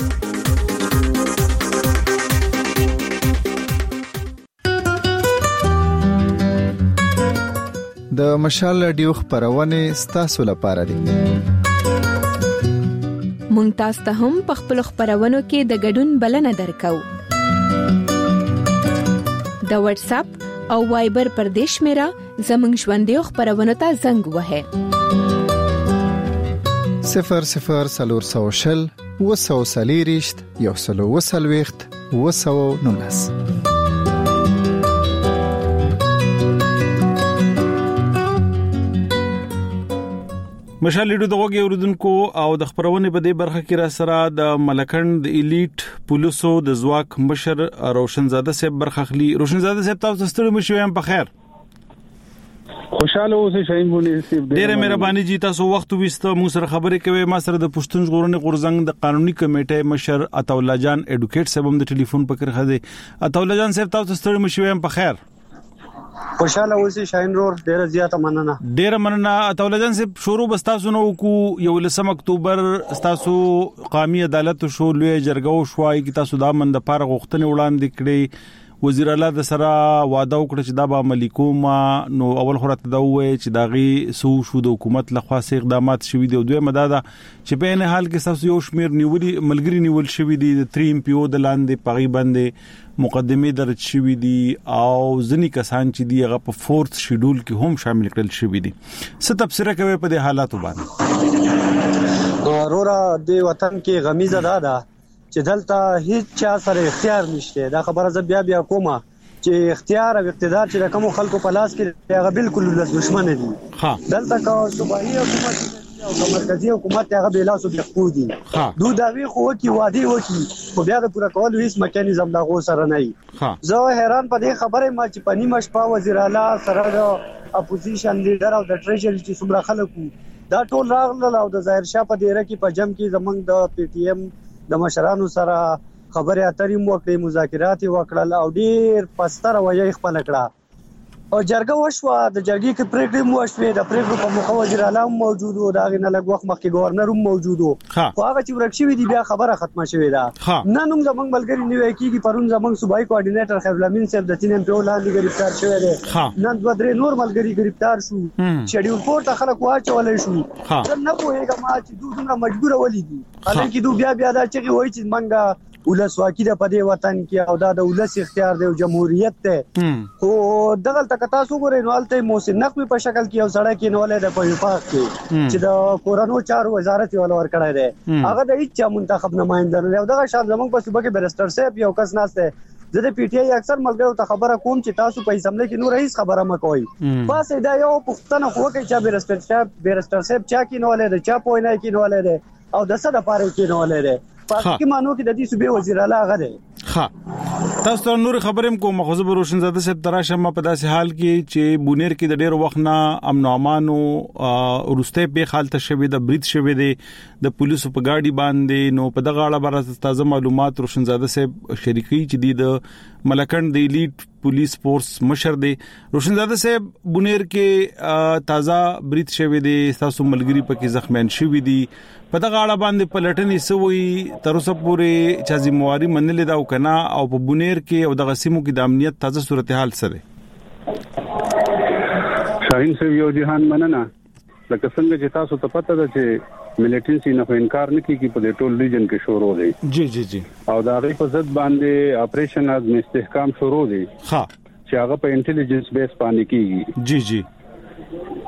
د مشال رادیو خبرونه ستاسو لپاره دي. مونږ تاسو ته هم په خپل خبرونو کې د ګډون بلنه درکو. د واتس اپ او وایبر پر دیش میرا زمنګ ژوندې خبرونه ته زنګ وهه صفر صفر سلور سوشل وسو سلیریشت یو سلو وسلويخت وسو نونس. مشال لیډو دغه اوردونکو او د خبرونه په دې برخه کې را سره د ملکند د الیټ پولیسو د ځواک مشر روشنزاده صاحب برخخلی. روشنزاده صاحب تاسو ستړي مشو یم په خیر. خوشاله اوسئ شاهین بونی صاحب. ډیره مهرباني جی تاسو وخت وسته مو سره خبرې کوي. ما سره د پښتون ژغورنې غورزنګ د قانوني کمیټې مشر عطاالله جان اډوکیټ صاحب هم د ټلیفون په کړه خدي. عطاالله جان صاحب تاسو ستړي مشو یم په خیر. خوشاله اوسئ شاهین رور ډیره زیاته مننه. ډیره مننه عطاالله جان صاحب. شروع بستاسو نو کو یو لسم اکتوبر تاسو قومي عدالت شو لوی جرګو شوای کی تاسو دا من د پاره غوښتنه وړاندې کړې. وزیر اعلی د سره وعده وکړه چې دا به عملي کوم. نو اول خورته دا وای چې داغي سو شو د حکومت لخوا سي اقدامات شوي دي. دوی مداده چې په نه حال کې تاسو یو شمیر نیولي ملګری نیول شوي دي د تری ام پی او د لاندې پغي باندې مقدمه درج شوي دي او ځنی کسان چې دی هغه په فورث شیډول کې هم شامل کړل شوي دي. څه تفسیر کوي په دې حالاتو باندې؟ ورورا د وطن کې غمیزه ده ده چې دلته هیڅ چا سره اختیار نشته. دا خبره زه بیا بیا کومه چې اختیار او اقتدار چې کوم خلکو په لاس کې هغه بالکل د دشمن دي. ها دلته کو صوبایي حکومت او مرکزی حکومت هغه بلاسو بخو دي. دوی دا وی خو کې وادي وکي خو بیا د پوره کول هیڅ میکانیزم دا غو سره نه وي. زه حیران په دې خبره ما چې پنی مشپا وزیر اعلی سره د اپوزیشن لیډر او د ټریجري چې څومره خلکو دا ټول راغله او د ظاهر شاه په ډیره کې په جم کې زمنګ د پی ټی ایم د مشرانو سره خبرې اترې مو کړې مذاکرات وکړل او ډیر پستر وایي خپل کړه او جرګه وشوه. د جرګې کې پریکړې مو شوې. د پریکړو په مخ وزیر اعلی موجود و. دا غنه لګ وخت مخکې گورنر هم موجود و. خو هغه چې ورکشي دي بیا خبره ختمه شوې ده. نن هم زمنګ ملګری نیوي کېږي. پرون زمنګ صوبایي کوارډینیټر خیر الامین صاحب د تین ام پی لاندې گرفتار شوی دی. نن دوه درې نور ملګری گرفتار شو. شیډول فور ته خلک واچولې شو. نه پوهېږم چې دوی څنګه مجبور ولې دي. حالانکه دوی بیا بیا دا چې وایي چې منګه ولسواکي د پدې وطن کې او دا د ولس اختیار دی او جمهوریت ته. او دغه تک تاسو ګورئ نو الته موسن نقوی په شکل کې او سړی کې نو له د پویپاک کې چې د کورونو چارو وزارت ول ور کړی دی. هغه د هیڅ منتخب نمائنده نه او دغه شان زمونږ په صوبه کې بیرستر صاحب یو کس ناشته. زه د پی ټی آی اکثر ملګرو ته خبره کوم چې تاسو په اسمبلی کې نو رئیس خبره مکوئ. بس دا یو پښتنه خو کې چې بیرستر صاحب بیرستر صاحب چا کې نو له د چا پوینای کې نو له او د څه د پاره کې نو له پاتې مانو کې د دې صوبې وزیر اعلی هغه دی. ها تاسو ته نور خبرم کوم مخزب روشنزاده صاحب تراشه ما په داسې حال کې چې بونیر کې د ډېر وخت نه امن او امان او ورسته په حالت شوه د بریټ شوه دی د پولیسو په گاډي باندې. نو په دغه اړه بار تازه معلومات روشنزاده صاحب شریکي چې دی د ملکند د الیټ پولیس فورس مشر دی. روشنزاده صاحب بونیر کې تازه بریټ شوه دی. تاسو ملګری پکې زخمیان شوی دي. په دغه اړه باندې پلټنې سوي تر اوسه پورې چې ذمہواری منلې دا وکنا او په بونیر کې او د غسیمو کې د امنیت تازه صورتحال سره. شاهین صاحب یو جهان مننه. لکه څنګه چې تاسو ته پته ده چې ملیټنسي نه انکار نه کیږي په ټول ریجن کې شروع دی. جی جی جی او دا غي په ضد باندې اپریشن از استحکام شروع دی. ها چې هغه په انټيليجنس بیس باندې کیږي. جی جی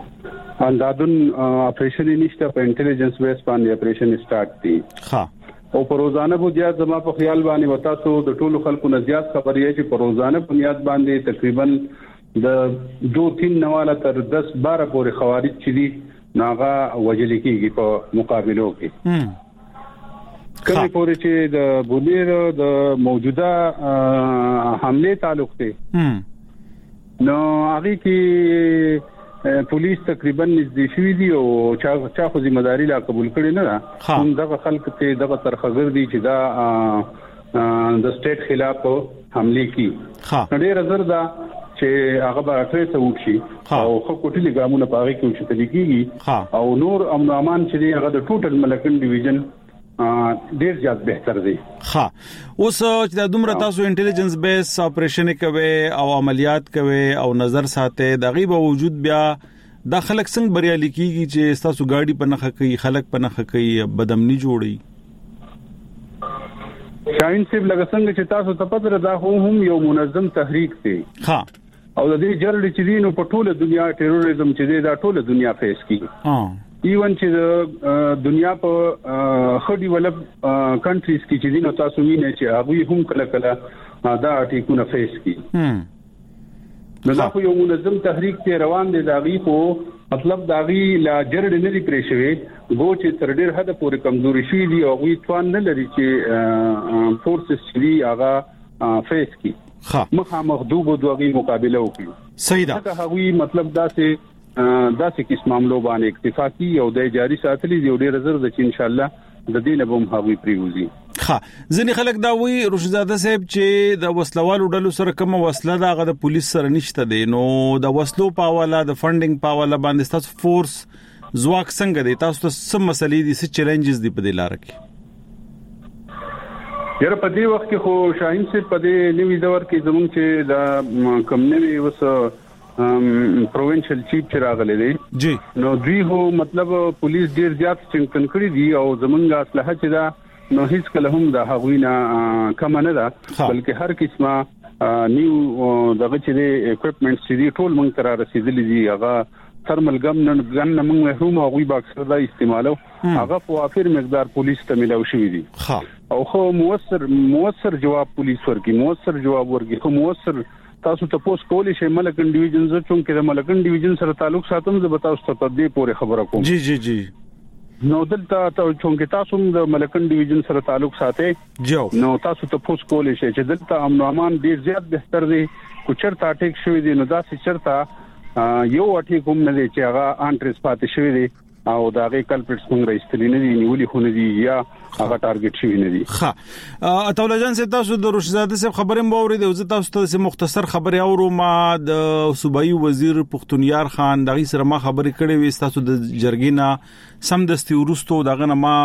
اندادون اپریشن نشته په انټيليجنس بیس باندې اپریشن سٹارټ دي. ها او په روزانه بنیاد زما په خیال باندې وتا سو د ټولو خلکو نه زیات خبرې چې په روزانه بنیاد باندې تقریبا د دو تین نواله تر دس بارہ پورې خوارج چې دي ناغه وجل کیږي په مقابلو کې کله پورې چې د بولیر د موجوده حمله تعلق ته نو هغه کې پولیس تقریبا نږدې شوې دي او چا چا خو ذمہ داری لا قبول کړي نه ده هم دغه خلک ته دغه ترخګر دي چې دا د سټیټ خلاف حمله کی ډېر زر دا چې هغه به اټریس وکړي او خو کوټلي ګامونه پاره کې چې تلګي او نور امن امان چې هغه د ټوټل ملکن ډیویژن ډیر زیات بهتر دی. ها اوس چې د دومره تاسو انټيليجنس بیس اپریشن کوي او عملیات کوي او نظر ساتي د غیب وجود بیا د خلک څنګه بریالي کیږي چې تاسو گاډي په نخ کوي خلک په نخ کوي بدامني جوړي شاین سیب لکه څنګه چې تاسو ته پته ده خو هم یو منظم تحریک دی. ها او د دې جرړې چې دینو په ټوله دنیا ټیرریزم چې دی دا ټوله دنیا فیس کوي. ها ایون چې دنیا په خډي ولب کنټریز کې چې دینو تاسو وینئ چې هغه هم کله کله دا ټیکونه فیس کوي. نو دا خو یو منظم تحریک ته روان دي دا غي خو مطلب دا غي لا جرړې نه دی پرېښوي غو چې تر ډېر حد پورې کمزوري شي دي او غوي توان نه لري چې فورسز چې هغه فیس کوي. مخه مخدوب او دوغي مقابله وکړي. صحیح ده. هغه مطلب دا چې دا چې کیس معاملو باندې اکتفاقی او د جاری ساتلې دی ډېر زر د چې ان شاء الله د دې نه به هغوی پریوزي. ها ځنې خلک دا وایي رشدزاده صاحب چې د وسلوالو ډلو سره کوم وسله دا د پولیس سره نشته دی نو د وسلو په حواله د فندینګ په حواله باندې تاسو فورس ځواک څنګه دی تاسو ته سم مسلې دي څه چیلنجز دي په دې لار کې؟ یره په دې وخت کې خو شاهین صاحب په دې نوې دور کې زموږ چې د کم نوې وس پروینشل چیف چې راغلي دي جی نو دوی هو مطلب پولیس ډیر زیات څنګه کړی دي او زمونږ اصله چې دا نو هیڅ کله هم د هغوینه کم نه ده بلکې هر قسمه نیو دغه چې د اکوپمنټس چې ټول مونږ تر رسیدلې دي هغه ترمل ګم نن ګن موږ محروم او غوي باکسر دا استعمالو هغه په وافر مقدار پولیس ته ملو شوی دي او خو موثر موثر جواب پولیس ورکی موثر جواب ورکی خو موثر تاسو ته پوس کولې شي ملکن ډیویژن زه چون کې د ملکن ډیویژن سره تعلق ساتم زه به تاسو ته دې پورې خبره کوم. جی جی جی نو دلته ته چون کې تاسو د ملکن ډیویژن سره تعلق ساتي جو نو تاسو ته پوس کولې شي چې دلته امن امان ډیر زیات بهتر دی کو چرته اٹیک شوی دی نو دا چې چرته یو اٹیک هم نه دی چې هغه انټریس پاتې شوی دی او دا غي کلپټس موږ راستلی نه دي نیولې خو نه دي یا هغه ټارګټ شوی نه دي. ها اطوله جان سي تاسو د رشدزاده صاحب خبرې مو اوریدو زه تاسو ته مختصر خبرې اورم ما د صوبایي وزیر پختونیار خان دغه سره ما خبرې کړې وې تاسو د جرګینا سم دستي ورستو دغه نه ما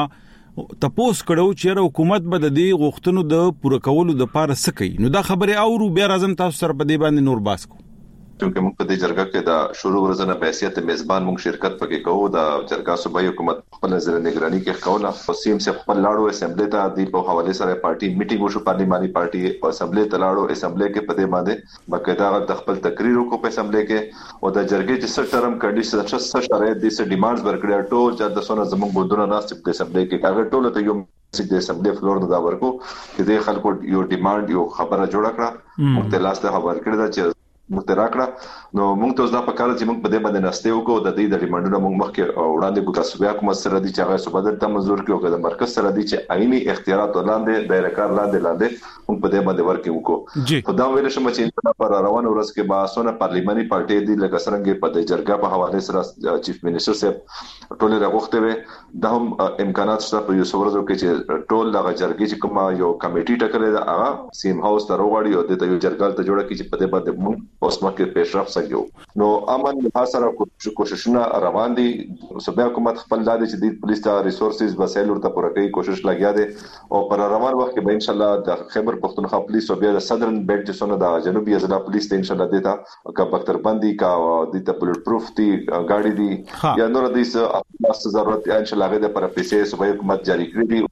تپوس کړو چې حکومت به د دې غوښتنو د پوره کولو د پاره سکی نو دا خبرې اورو بیا راځم تاسو سره په دې باندې نور باس کو چونکه موږ په دې جرګه کې دا شروع ورځنه په حیثیت میزبان موږ شرکت پکې کوو دا جرګه صوبایي حکومت خپل نظر نگرانی کې کوله او سیم سي خپل لاړو اسمبلی ته د په حواله سره پارټي میټینګ وشو پارلیماني پارټي او اسمبلی ته لاړو اسمبلی کې په دې باندې باقاعده د خپل تقریر کو په اسمبلی کې او د جرګې چې څه ټرم کنډیشن څه شرایط دي څه ډیمانډز ورکړي ټول چې د سونه زموږ بودونه ناس په اسمبلی کې هغه ټول ته یو د اسمبلی فلور دا ورکو چې د خلکو یو ډیمانډ یو خبره جوړ کړه موږ ته لاسته خبر کړی دا چې متراکړه نو موږ ته ځدا په کار چې موږ په دې باندې نسته وکړو د دې د ریمانډونو موږ مخکې وړاندې کو تاسو بیا کوم سره دي چې هغه صوبه ته منزور کړو که د مرکز سره دي چې عیني اختیارات ولاندې دایره کار لاندې لاندې موږ په دې باندې ورکې وکړو خو دا ویل شم چې په روانه ورځ کې با سونه پارلیماني پارټي دي لکه څنګه په دې جرګه په حواله سره چیف منسٹر صاحب ټول راغوخته وي دا هم امکانات شته په یو څورځو کې چې ټول د جرګې چې کوم یو کمیټي ټاکلې ده هغه سیم هاوس ته وروړي او د یو جرګال ته جوړه کی چې په دې باندې موږ اوس مکه پیشرفت سګو نو امن حاصله کوششونه روان دي صوبایي حکومت خپل لاندې چې د پولیس ته ریسورسز وسایل ورته پوره کوي کوشش لګیا دي او پر روان وخت کې به ان شاء الله د خیبر پختونخوا پولیس او بیا د صدرن بیلټ چې څنګه د جنوبي ضلع پولیس ته ان شاء الله دیتا کا بختر بندي کا د بلټ پروف دي گاډي دي یا نور د څه ضرورت ان شاء الله غوډه پر پیسې صوبایي حکومت جاری کړی دي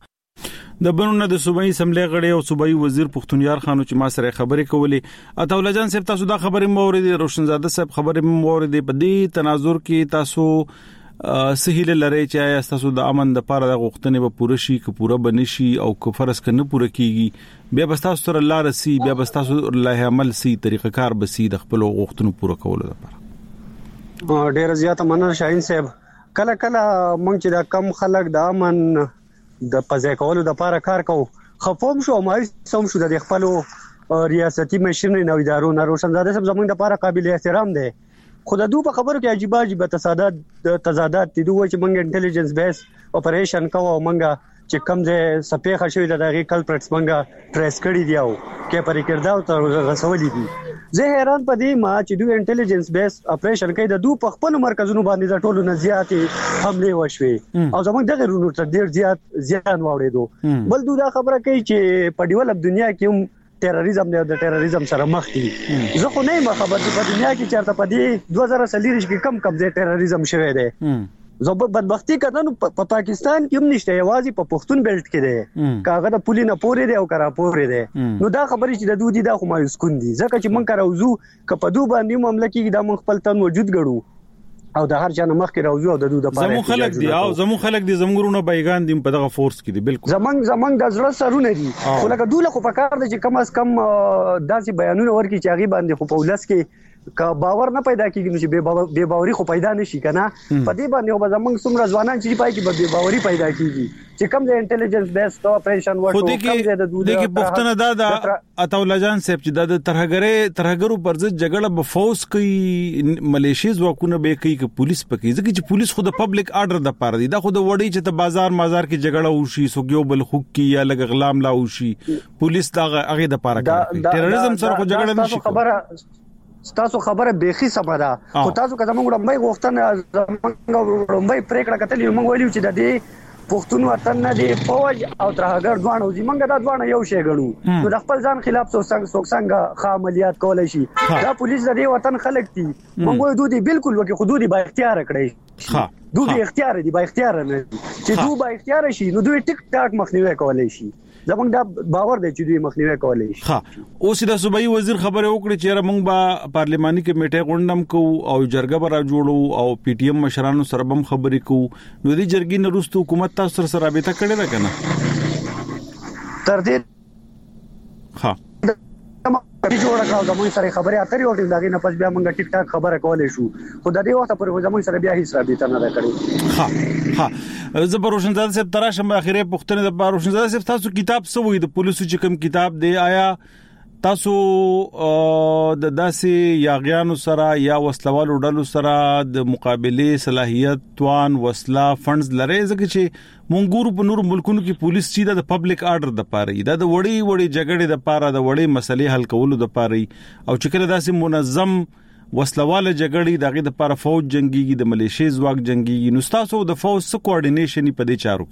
د بنونه د صوبایي اسمبلی غړي او صوبایي وزیر پختونیار خانو چې ما سره خبرې کولې اطوله جان صاحب تاسو دا خبرې مو اوریدې روشنزاده صاحب خبرې مو اوریدې په دې تناظر کې تاسو سهیل لري چې تاسو د امن د لپاره د غوښتنې به پوره شي که پوره بنشي او که فرض کنه پوره کیږي بیا به تاسو سره الله رسي بیا به تاسو الله عمل سي طریقه کار بسي د خپل غوښتنو پوره کولو لپاره. ډیر زیات مننه شاهین صاحب. کله کله مونږ چې دا کم خلک د امن د پځای کولو د لپاره کار کوو خپوم شو ما سم شو د خپل ریاستي مشرنې نو ادارو نه روشنزاده صاحب زمونږ لپاره قابل احترام دي خو د دوه په خبرو کې عجیب عجیب تضادات تضادات دي دوی چې مونږ انټيليجنس بیس اپریشن کوو مونږ چې کم ځای سپېخه شوی د دغه کلپریټس مونږ ټریس کړی دی او کې پرې کړداو ته غسولې دي. زه حیران پدې ما چې دوی انټيليجنس بیس اپریشن کوي د دوه په خپل مرکزونو باندې د ټولو نزياتې حمله وشوي او زمونږ دغه رونو تر ډیر زیات زیان واوړېدو. بل دوی دا خبره کوي چې په ډیولپ دنیا کې هم ټیرریزم نه د ټیرریزم سره مخ دي. زه خو نه ما خبر چې په دنیا کې چیرته پدې دوه هزار سلیریش کې کم کم ځای ټیرریزم شوی دی. زه بدبختی کدن په پاکستان کې هم نشته یوازې په پښتون بیلټ کې دی کاغه د پولی نه پورې دی او کرا پورې دی. نو دا خبرې چې د دوی دا خو مایوس کون دي ځکه چې مونږ راوځو ک په دوه باندې معاملې کې دا مونږ خپل تن موجود غړو او د هر چا مخ کې راوځو او د دوی د پاره زمو خلک دی او زمو خلک دی زمګورونه بایگان دي په دغه فورس کې دي بالکل زمنګ زمنګ د زړه سرونه دي خو لکه دوی له خو پکار دي چې کم از کم داسې بیانونه ورکړي چې هغه باندې خو په ولس کې کا باور نه پیدا کیږي چې بے باوري خو پیدا نشي کنه په دې باندې به زمنګ څومره ځوانان چې پای کې به بے باوري پیدا کیږي چې کوم د انټيليجنس بیس تو اپریشن ورته کوم د دوی د پښتنه دا د عطاءالله جان صاحب چې د ترهګرې ترهګرو پر ضد جګړه به فوز کوي ملیشیا ځواکونه به کوي چې پولیس پکې ځکه چې پولیس خو د پبلک آرډر د پاره دي دا خو د وړي چې د بازار مازار کې جګړه وشي سوګیو بل خوک کې یا لګ غلام لا وشي پولیس دا هغه د پاره کوي ټیرریزم سره خو جګړه نشي خبره تاسو خبره بيخي سمه ده خو تاسو که زموږ رمبای غوښتنه زموږ رمبای پریکړه کتلې موږ ویلو چې د دې پښتون وطن نه دی فوج او ترهګر ځوانو زمونږ دا ځوان یو شی غړو نو د خپل ځان خلاف څوک څنګه خاملیات کولای شي دا پولیس د دې وطن خلک دي موږ دوی بالکل وکي حدودي با اختیار کړی دوی اختیار دي با اختیار نه چې دوی با اختیار شي نو دوی ټیک ټاک مخنیوي کولای شي زمونږ دا باور دی چې دوی مخنیوي کولای شي. ها اوس د صوبایي وزیر خبره وکړي چې موږ به پارلماني کمیټه غونډم کو او جرګه به را جوړو او پی ټی ایم مشرانو سره هم خبرې کو نو د جرګې نه وروسته حکومت تاسو سره رابطه کړې ده کنه تر دې ها په جوړه کاوه زموږ سره خبرې اترې او دغه نه پس بیا موږ ټیک ټاک خبره کولای شو خو د دې وخت پر زموږ سره بیا هیڅ رابطه نه کړې. ها ها زه روشنزاده صاحب تراشم اخیری پښتنه د روشنزاده صاحب تاسو کتاب سوې د پولیسو چې کوم کتاب دی آیا تاسو د داسې یاغیانو سره یا وسلوالو ډلو سره د مقابله صلاحیت توان وسله فندز لري ځکه چې مونږ په نور ملکونو کې پولیس چې د پبلک آرډر د پاره دا د وړي وړي جګړې د پاره د وړي مسلې حل کولو د پاره او چې کله داسې منظم وسلواله جګړې دغه د پاره فوج جنگيږي د ملیشیا ځواک جنگيږي نو تاسو د فوج سره کوارډینیشن په دې چارو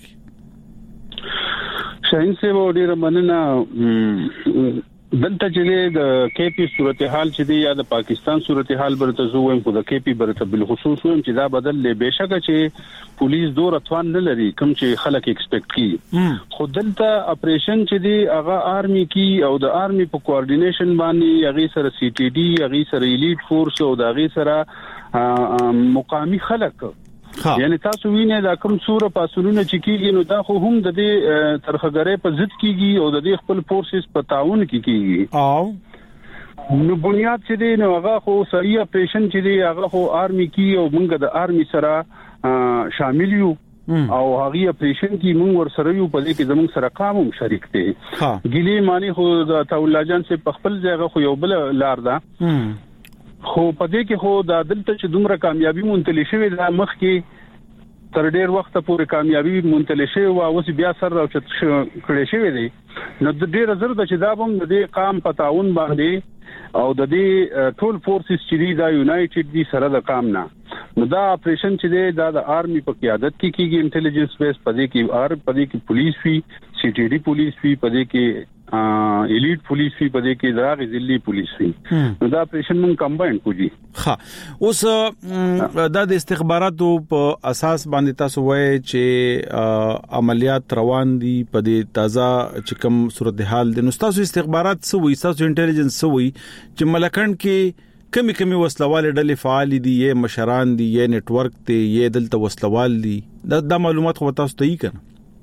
کې شاهین صاحب ډیر مننه دلته چې د کے پی صورتحال چې دی یا د پاکستان صورتحال برته زویم خو د کے پی برته بل خصوص ویم چې دا بدل لې بهشکه چې پولیس دور اتوان نه لري کوم چې خلک ایکسپیکټ کی خو دلته اپریشن چې دی هغه آرمي کی او د آرمي په کوارډینیشن باندې هغه سره سی ټي ډي هغه سره الیټ فورس او هغه سره مقامی خلک یعنی تاسو وینئ دا کوم سوره پاسونونه چې کیږي نو دا خو هم د دې ترخګرې په ضد کیږي او د دې خپل فورسز په تعاون کې کیږي او نو بنیاد چې دی نو هغه خو صحیح اپریشن چې دی هغه خو آرمي کی او موږ د آرمي سره شامل یو او هغه اپریشن کې موږ ور سره یو په دې کې زموږ سره قوم شریک دي ګلی معنی خو د عطاءالله جان سے په خپل ځای خو یو بل لار ده خو په دې کې خو د دلته چې دومره کامیابی مونتلې شوې د مخ کې تر ډیر وخت پورې کامیابی مونتلې شوې او اوس بیا سر راوچت کړې شوې دي نو د ډیر زر د چې دا بم د قام په تعاون باندې او د دې ټول فورسز چې دا یونایټډ دي سره د قام نه نو دا اپریشن چې دی دا د آرمي په قیادت کې کیږي انټيليجنس بیس په دې کې آر په دې کې پولیس وی سی ټي ډي پولیس وی په دې کې الیټ پولیس وی په دې کې دراغ ذلی پولیس وی نو دا اپریشن مون کمباین کوجی ها اوس دا د استخباراتو په اساس باندې تاسو وایي چې عملیات روان دي په دې تازه چې کوم صورتحال د نو تاسو استخبارات سوې تاسو انټيليجنس سوې چې ملکند کې کمی کمی وسلوال ډلې فعال دي یا مشران دي یا نت ورک ته یا دلته وسلوال دي دا, دا معلومات خو تاسو ته یې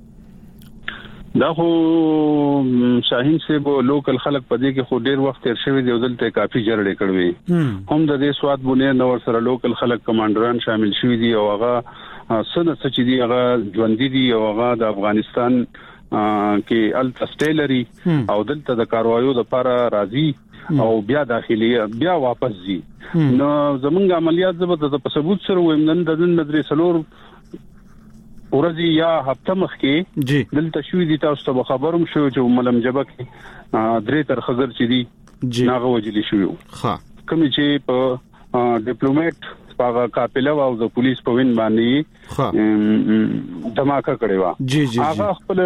کنه دا خو شاهین صاحب لوکل خلک پدې کې خو ډیر وخت تیر شوی دی دلته کافي جړړې کړوي هم د دې سواد بونه نور سره لوکل خلک کمانډران شامل شوی دي او هغه سنه چې دی هغه ژوند دي او هغه د افغانستان کې الټسټیلري او دلته د کاروایو د لپاره راځي او بیا داخلي بیا واپس ځي نو زمونږ عملیات زبر د ثبوت سره ومنن د نظر سلور ورځي یا هفته مخکې دلته شوې دي تاسو ته خبروم شو چې ملم جبه کې درې تر خزر چې دي ناغه وجلی شو ها کوم چې په ډیپلوماټ هغه قافله او د پولیس په وین باندې دماکه کړې و جی جی هغه خپل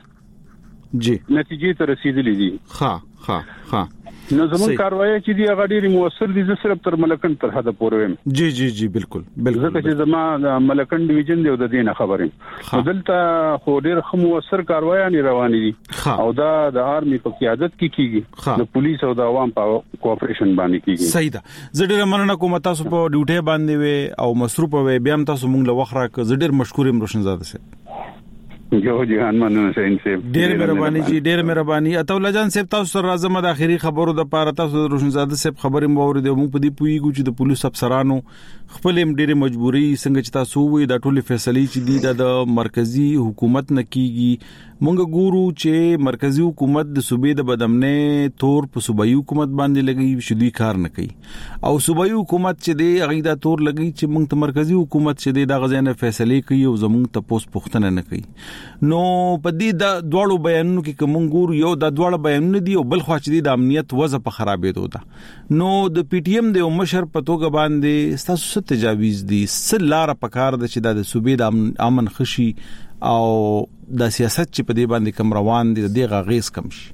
جی نتیجې ته رسیدلې دي ها ها ها نو زموږ کاروایی چې دی هغه ډېری موثر دي زه صرف تر ملکن تر حد پورې ویم جی جی جی بالکل بالکل ځکه چې زما ملکن ډیویژن دی د دینه خبرې دلته خو ډېر خو موثر کاروایی روانې دي او دا د آرمي په قیادت کې کیږي د پولیس او د عوام په کوآپریشن باندې کیږي صحیح ده زه ډېر مننه کوم تاسو په ډیوټي باندې وې او مصروف وې بیا هم تاسو مونږ له وخت راک زه ډېر مشکور یم روشنزاده سه جو جهان مننه شاهین صاحب ډېر مهرباني جی ډېر مهرباني اته جان صاحب تاسو سره راځم د اخیری خبرو د پاره تاسو روشنزاده صاحب خبرې مو اوریدو موږ په دې پویګو چې د پولیس افسرانو خپل هم ډېر مجبوري څنګه چې تاسو وې د ټولې فیصلې چې دي د مرکزی حکومت نه کیږي مونږ ګورو چې مرکزی حکومت د صوبې د بدامنې تور په صوبایي حکومت باندې لګي شدي کار نه کوي او صوبایي حکومت چې دی هغه د تور لګي چې مونږ ته مرکزی حکومت چې دی د غزنه فیصلې کوي او زمونږ ته پوس پختنه نه کوي نو په دې د دوړو بیانونو کې کوم ګور یو د دوړو بیانونه دي او بل خو چې د امنیت وضع په خرابېدو ده نو د پی ټی ایم د مشر په توګه باندې تاسو څه تجاویز دي څه لار په کار ده چې د صوبې د امن خشي او د سیاست چې په دې باندې کم روان دي د غاغیز کم شي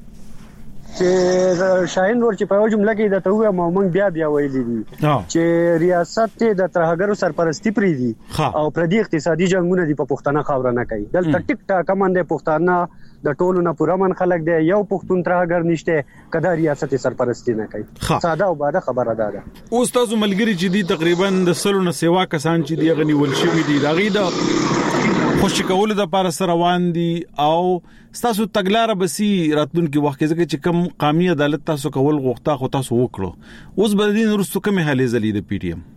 چې شاهین ور چې په یو جمله کې د توګه مومن بیا بیا ویلي دي چې ریاست ته د ترهګرو سرپرستی پری دي او پردي اقتصادي جنگونه دي په پښتنه خاور نه کوي دلته ټیک ټاک باندې پښتنه د ټولو نه پوره من خلک دی یو پښتون ترهګر نشته کدا ریاست سرپرستی نه کوي ساده او باده خبره ده اوس تاسو ملګری چې دي تقریبا د سلو نه سیوا کسان چې دی غني ول شوی دي دا غي د خوشی کول د پاره سره روان دي او تاسو تګلار بسی راتلونکي وخت کې چې کم قومي عدالت تاسو کول غوښتا خو تاسو وکړو اوس بل دین ورستو کومه حالې زلي د پی ټی ایم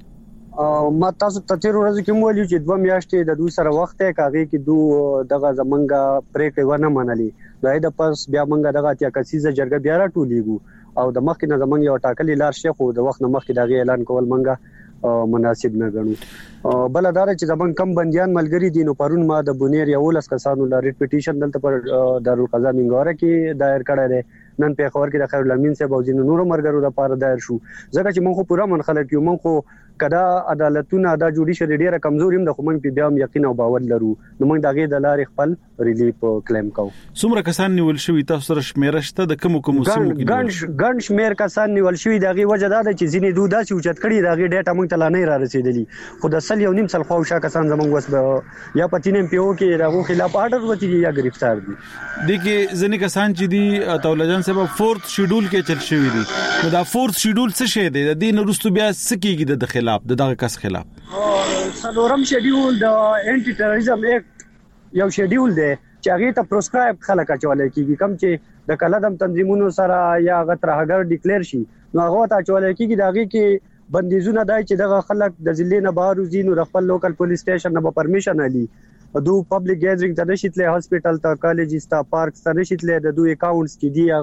او ما تاسو ته تیر ورځ کې مو ویل چې دوه میاشتې د دوی سره وخت یې کاږي کې دوه دغه زمنګا پریکړه ونه منلي دا د پس بیا منګه دغه تیا کسيزه جرګه بیا راټولېګو او د مخکې نه زمنګ یو ټاکلي لار شي خو د وخت نه مخکې دغه اعلان کول منګه مناسب نه غنو بل اداره چې زمون کم بنديان ملګری دي نو پرون ما د بونیر یو لس کسانو لا ریټ پټیشن دلته پر دارالقضا منګوره کې دایر کړی دی نن په خبر کې د خیر الامین صاحب او ځینو نورو مرګرو د پاره دایر شو ځکه چې مونږ پورا من خلک یو مونږ کدا عدالتونه دا جوډیشل ډیره کمزوري هم د خو مونږ په بیا هم یقین او باور لرو نو مونږ دغه د لارې خپل ریلیف کلیم کوو څومره کسان نیول شوی تاسو سره شمیره شته د کوم کوم سیمو کې ګڼ ګڼ شمیر کسان نیول شوی دغه وجه دا چې ځینې دوه داسې اوچت کړي دغه ډیټا مونږ ته نه را رسیدلی خو د سل یو نیم سل خو شا کسان زمونږ وس یا پاتینم پیو کې راغو خلاف آرډر وتی یا گرفتار دي دغه ځینې کسان چې دي تولجان سبب فورث شیډول کې چل شوی دي نو دا فورث شیډول څه شی دی د دین وروسته بیا سکیږي د خلاف د دغه کس خلاف څلورم شیډول د انټي ټیرریزم ایکټ یو شیډول دی چې هغه ته پروسکرایب خلک اچول کیږي کوم چې د کلدم تنظیمونو سره یا غترهګر ډیکلیئر شي نو هغه ته اچول کیږي دغه کې بندیزونه دای چې دغه خلک د ضلع نه بهر وزین او خپل لوکل پولیس سټیشن نه پرمیشن علي دو پبلک ګیدرینګ ته نشیتله هاسپټل ته کالجز ته پارکس ته نشیتله د دوی اکاونټس کې دی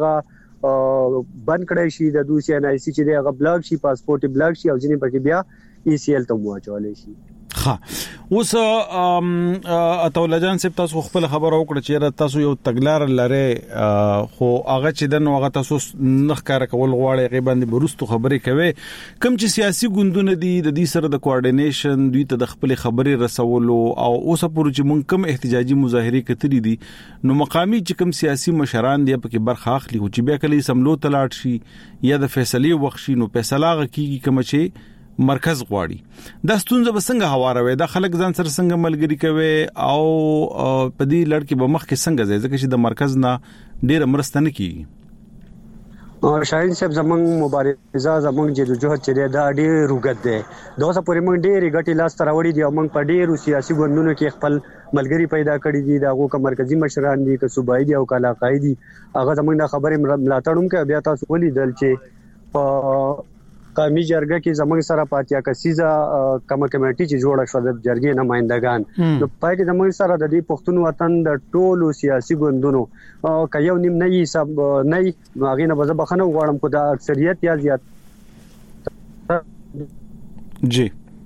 هغه بند کړی شي د دوی سی ان آی سی چې دی هغه بلاک شي پاسپورت بلاک شي او ځینې پکې بیا ای سی ال ته موچولې شي ها اوس اتولجان صاحب تاسو خپل خبر او کړ چې تاسو یو تګلار لره خو هغه چې دنه هغه تاسو نخ کار کول غواړي غیباندې برستو خبرې کوي کوم چې سیاسي ګوندونه دي د دې سره د کوارډینیشن دوی ته د خپل خبرې رسولو او اوس پورې چې مونږ کوم احتجاجي مظاهره کتري دي نو مقامی چې کوم سیاسي مشران دی په کې برخه اخلي او چې بیا کلی سملو تلاټ شي یا د فیصله وخت شي نو فیصله غکیږي کوم چې مرکز غواړي د ستونزه بسنګ هواروي د خلک ځان سره څنګه ملګری کوي او په دې لړ کې به مخ کې څنګه ځي ځکه چې د مرکز نه ډېر مرسته نه کیږي شاهین صاحب زمونږ مبارزه زمونږ جدوجہد چې دا ډېر روغت دی د اوسه پورې موږ ډېرې ګټې لاس ته راوړي دي او موږ په ډېرو سیاسي ګوندونو کې خپل ملګري پیدا کړي دي د هغو که مرکزي مشران دي که صوبایي دي او که علاقایي دي هغه زمونږ د خبرې ملاتړ هم کوي. بیا تاسو ولیدل چې په قومي جرګه کې زمونږ سره پاتیا کسیزه کومه کمیټي چې جوړه شوه د جرګې نمائندگان نو پای کې زمونږ سره د دې پښتون وطن د ټولو سیاسي ګوندونو که یو نیم نه یې سب نه هغې نه به زه بخښنه وغواړم خو د اکثریت یا زیات جی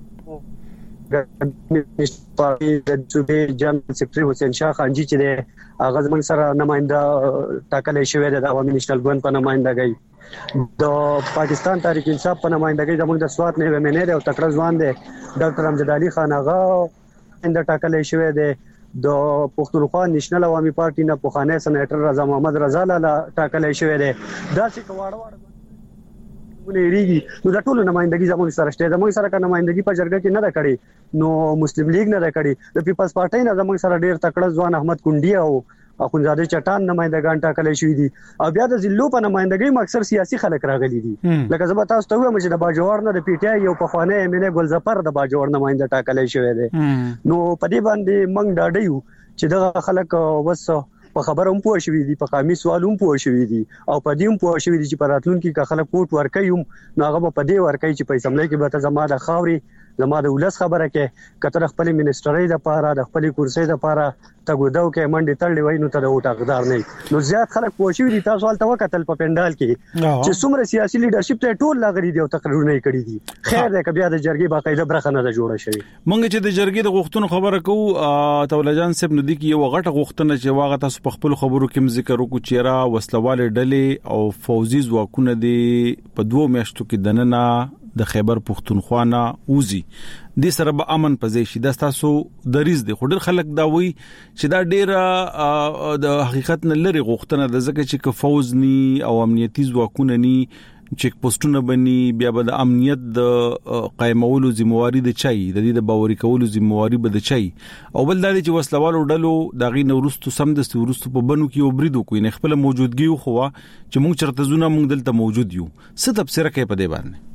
د صوبې جنرال سیکرټري حسین شاه خانجي چې دی هغه زموږ سره نماینده ټاکلی شوی دی د عوامي نیشنل ګوند په نمایندګۍ. د پاکستان تحریک انصاف په نمایندګۍ زموږ د سوات نه ومنیر او تکړه ځوان دی ډاکټر امجد علي خان هغه نماینده ټاکلی شوی دی. د پښتونخوا نېشنل عوامي پارټي نه پخوانی سېنیټر رضا محمد رضا لاله ټاکلی شوی دی. داسې که واړه واړه ګوندونه نو د ټولو نمایندګي زموږ سره شته. زموږ سره که نمایندګي په جرګه کې نه ده کړې نو مسلم لیگ نه ده کړې د پیپلز پارټۍ نه زموږ سره ډېر تکړه ځوان احمد کونډي او اخوندزاده چټان نمایندگان ټاکلی شوي دي او بیا د ضلعو په نمایندګۍ اکثر سیاسي خلک راغلي دي. لکه زه به تاسو ته ووایم چې د باجوړ نه د پی ټی آی یو پخوانی ایم ان ای ګلظفر د باجوړ نماینده ټاکلی شوی دی. نو په دې باندې موږ ډاډه یو چې دغه خلک وس په خبره هم پوه شوي دي په قامي سوال هم پوه شوي دي او په دې هم پوه شوي دي چې په راتلونکي که خلک ووټ ورکوي هم نو هغه به په دې ورکوي چې په اسمبلی کې به ته زما د خاورې زما د ولس خبره کې که ته د خپلې منسټرۍ دپاره د خپلې کرسۍ دپاره ته ګودو کې منډې تړلې وای نو ته د ووټ حقدار نه یې. نو زیات خلک پوه شوي دي. تاسو هلته وکتل په پنډال کې چې څومره سیاسي لیډرشپ ته ټول راغلي دي او تقریرونه یې کړي دي. خیر دی که بیا د جرګې باقاعده برخه نه ده جوړه شوې. موږ چې د جرګې د غوښتنو خبره کوو توله جان صاحب نو دي کې یو غټه غوښتنه چې واغه تاسو په خپلو خبرو کې ذکر وکړو چې را وسلوالې ډلې او فوزي ځواکونه دي په دوو میاشتو کې دننه د خیبر پښتونخوا نه وزي د سره به امن پځې شي. دا تاسو دریز دي خو ډېر خلک دا وایي چې دا ډېر د حقیقت نه لري غوښتنه ده ځکه چې که فوز ني او امنیتي ځواکونه ني چیک پوسټونه بني بیا به د امنیت د قائمولو ذمہواری د چای د دې د باوري کولو ذمہواری به د چای او بل د چې وسلوالو ډلو دغه نورستو سم د ورستو په بنو کې وبریدو کوي نه خپل موجودګي خو چې موږ چرته زونه موږ دلته موجود یو څه تفسیر کوي په دې باندې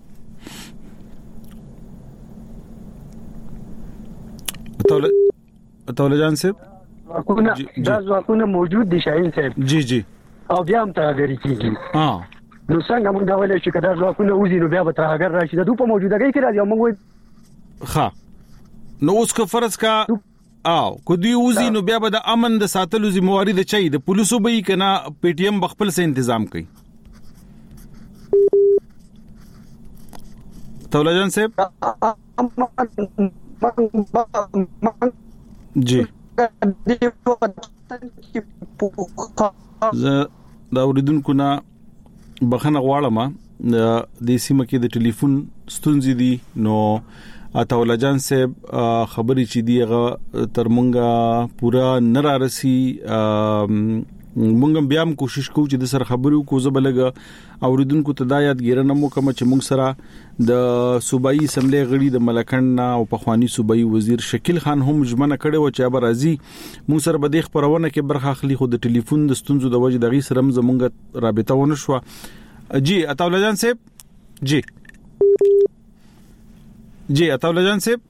توله جان صاحب؟ واکونه دا ځواکونه موجود دي شاهین صاحب. جی جی او بیا هم تغییر کیږي. ها نو څنګه موږ دا ویل چې کدا ځواکونه وزي نو بیا به تغییر راشي د دوی په موجودګۍ کې راځي او موږ ښه نو اوس که فرض کا او کو دی وزي نو بیا به د امن د ساتلو ذمہواری د چي د پولیسو به کنا پی ټی ایم بخپل سه تنظیم کوي. توله جان صاحب جی زه دا اوریدونکو نه بخنه غواړم د سیمه کې د ټلیفون ستونزې دي نو اتاوله جان صاحب خبري چې دی هغه تر مونږه پورا نه را رسی مونږ بیا هم کوشش کوو چې د سره خبرو کو زبلګه اوریدونکو ته دا یادګیرنه مو کوم چې مونږ سره د صوبایي اسمبلی غړي د ملکند او پخوانی صوبایي وزیر شکیل خان هم ژمنه کړې و چې به راځي مونږ سره به د خبرونه کې برخه اخلي خو د ټلیفون د ستونزو د وجې دغه سره زمونږ رابطه ونه شو. جی اتاوله جان صاحب جی جی اتاوله جان صاحب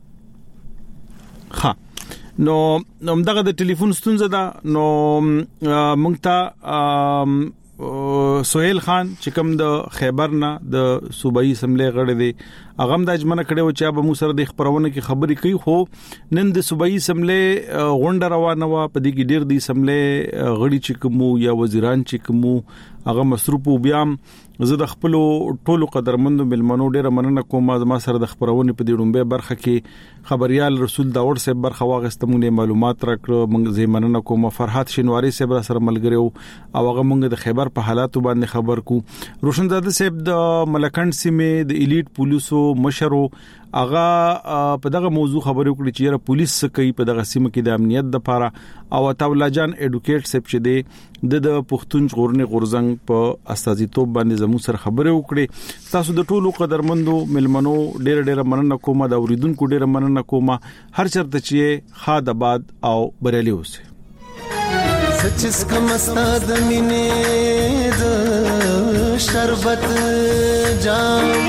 ها نو همدغه د ټلیفون ستونزه ده نو مونږ ته سہیل خان چې کوم د خیبر نه د صوبایي اسمبلی غړی دی هغه هم د اجمنه کړو چې به مو سره د خبرونه کې خبرې کوي خو نن د صوبایي اسمبلی غونډه روانه و په دې کې ډیر د اسمبلی غړي چې کوم یا وزیران چې کوم هغه مصروف بیا زه د خپل ټولو قدرمندو ملمنو ډیره مننه کوم ما سره د خبرونه په دې ډومبه برخه کې خبريال رسول داور صاحب برخه واغسته موږ معلومات راکړو موږ زه مننه کوم فرحات شینواری صاحب سره ملګری او هغه موږ د خیبر په حالاتو باندې خبر کو روشنزاده صاحب د ملکند سیمه د الیټ پولیسو مشرو اغا په دغه موضوع خبرې وکړي چې پولیس کوي په دغه سیمه کې د امنیت لپاره او تولا جان اډوکیټ سپ چې دی د پښتون غورنی غورزنګ په استازیتوب باندې زموږ سره خبرې وکړي تاسو د ټولو قدرمندو ملمنو ډېر ډېر مننه کوم دا اوریدونکو ډېر مننه کوم هر چرته چې خاد آباد او بریالي اوسه سچس کم استاد مینه شربت جام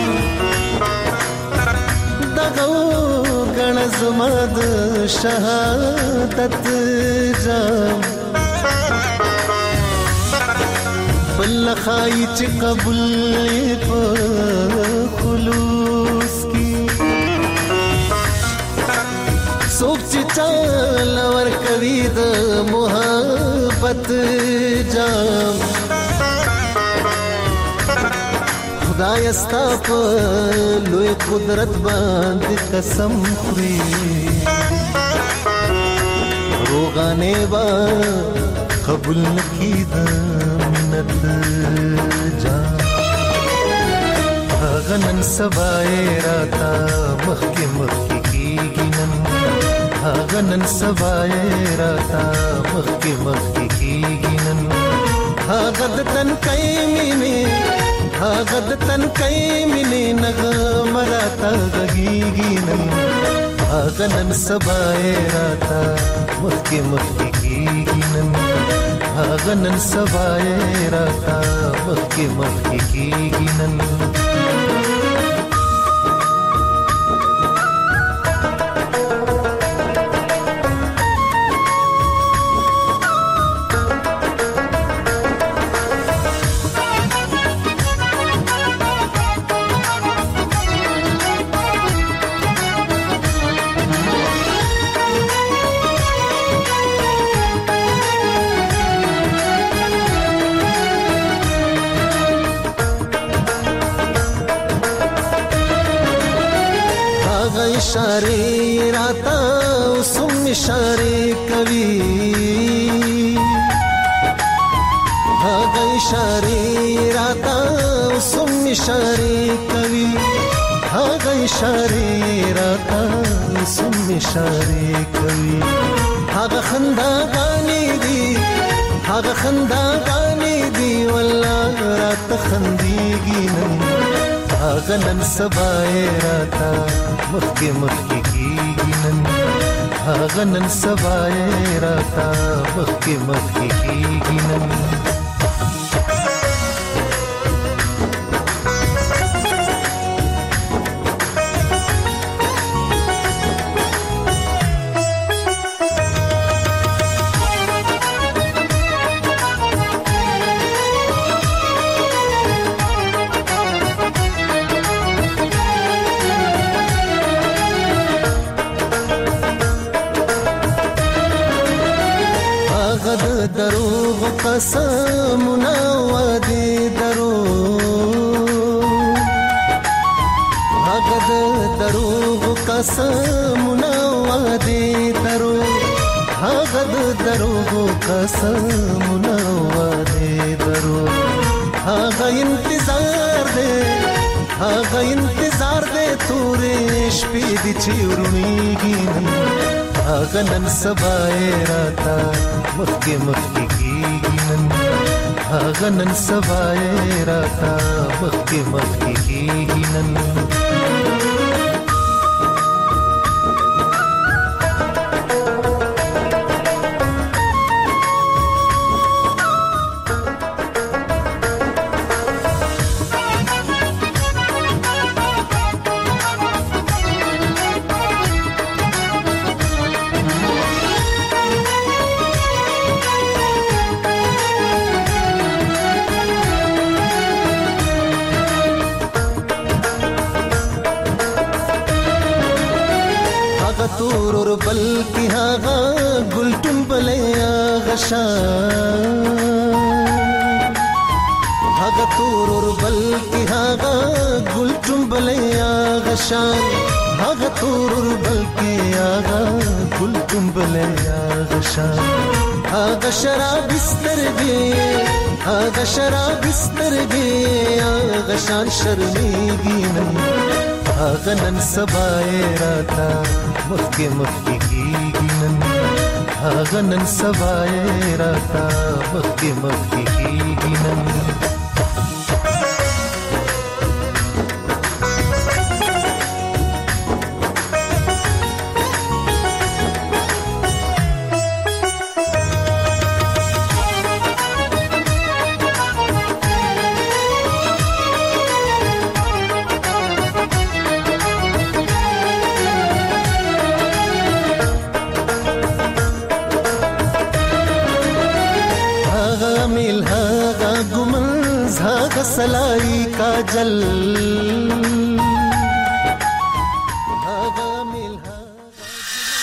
دغو غن زمد شهادت جام بل خای چې قبول په خلوص کی څوک چې چل ور کوي د محبت جام خدای استا په لوی قدرت باندې قسم خوري روغانه با قبول نکي د منت جام غنن سبای راتا مخکې مخکې کیږي نن غنن سبای راتا مخکې مخکې کیږي نن غد تن کای مینه غد تن کای مینه نغم راتا غږیږي نن غنن سبای راتا مخکې مخکې کیږي نن غنن سبای راتا مخکې مخکې کیږي نن इशारे राता उसम इशारे कवि भागा इशारे राता उसम इशारे कवि भागा इशारे राता उसम इशारे कवि भागा खंदा गानी दी भागा खंदा गानी दी वल्लाह रात खंदीगी नहीं غنن سبای راتا مخکې مخکې کیږي نن غنن سبای راتا مخکې مخکې کیږي نن دروغ قسمنا وادي دروغ هغه دروغ قسمنا وادي دروغ هغه دروغ قسمنا وادي دروغ هغه انتظار دے هغه انتظار دے تورې شپې دي چې ورونیږي غنن سبای راتا مخکې مخکې کیږي نن غنن سبای راتا مخکې مخکې کیږي نن تورور بلکی هاغا گلتون بلی آغشان هاغا تورور بلکی هاغا گلتون بلی آغشان هاغا تورور بلکی آغا گلتون بلی آغشان هاغا شراب استرگی هاغا شراب استرگی آغشان شرمیگی نن غنن سبای راتا مخکې مخکې کیږي نن غنن سبای راتا مخکې مخکې کیږي نن सलाई काजल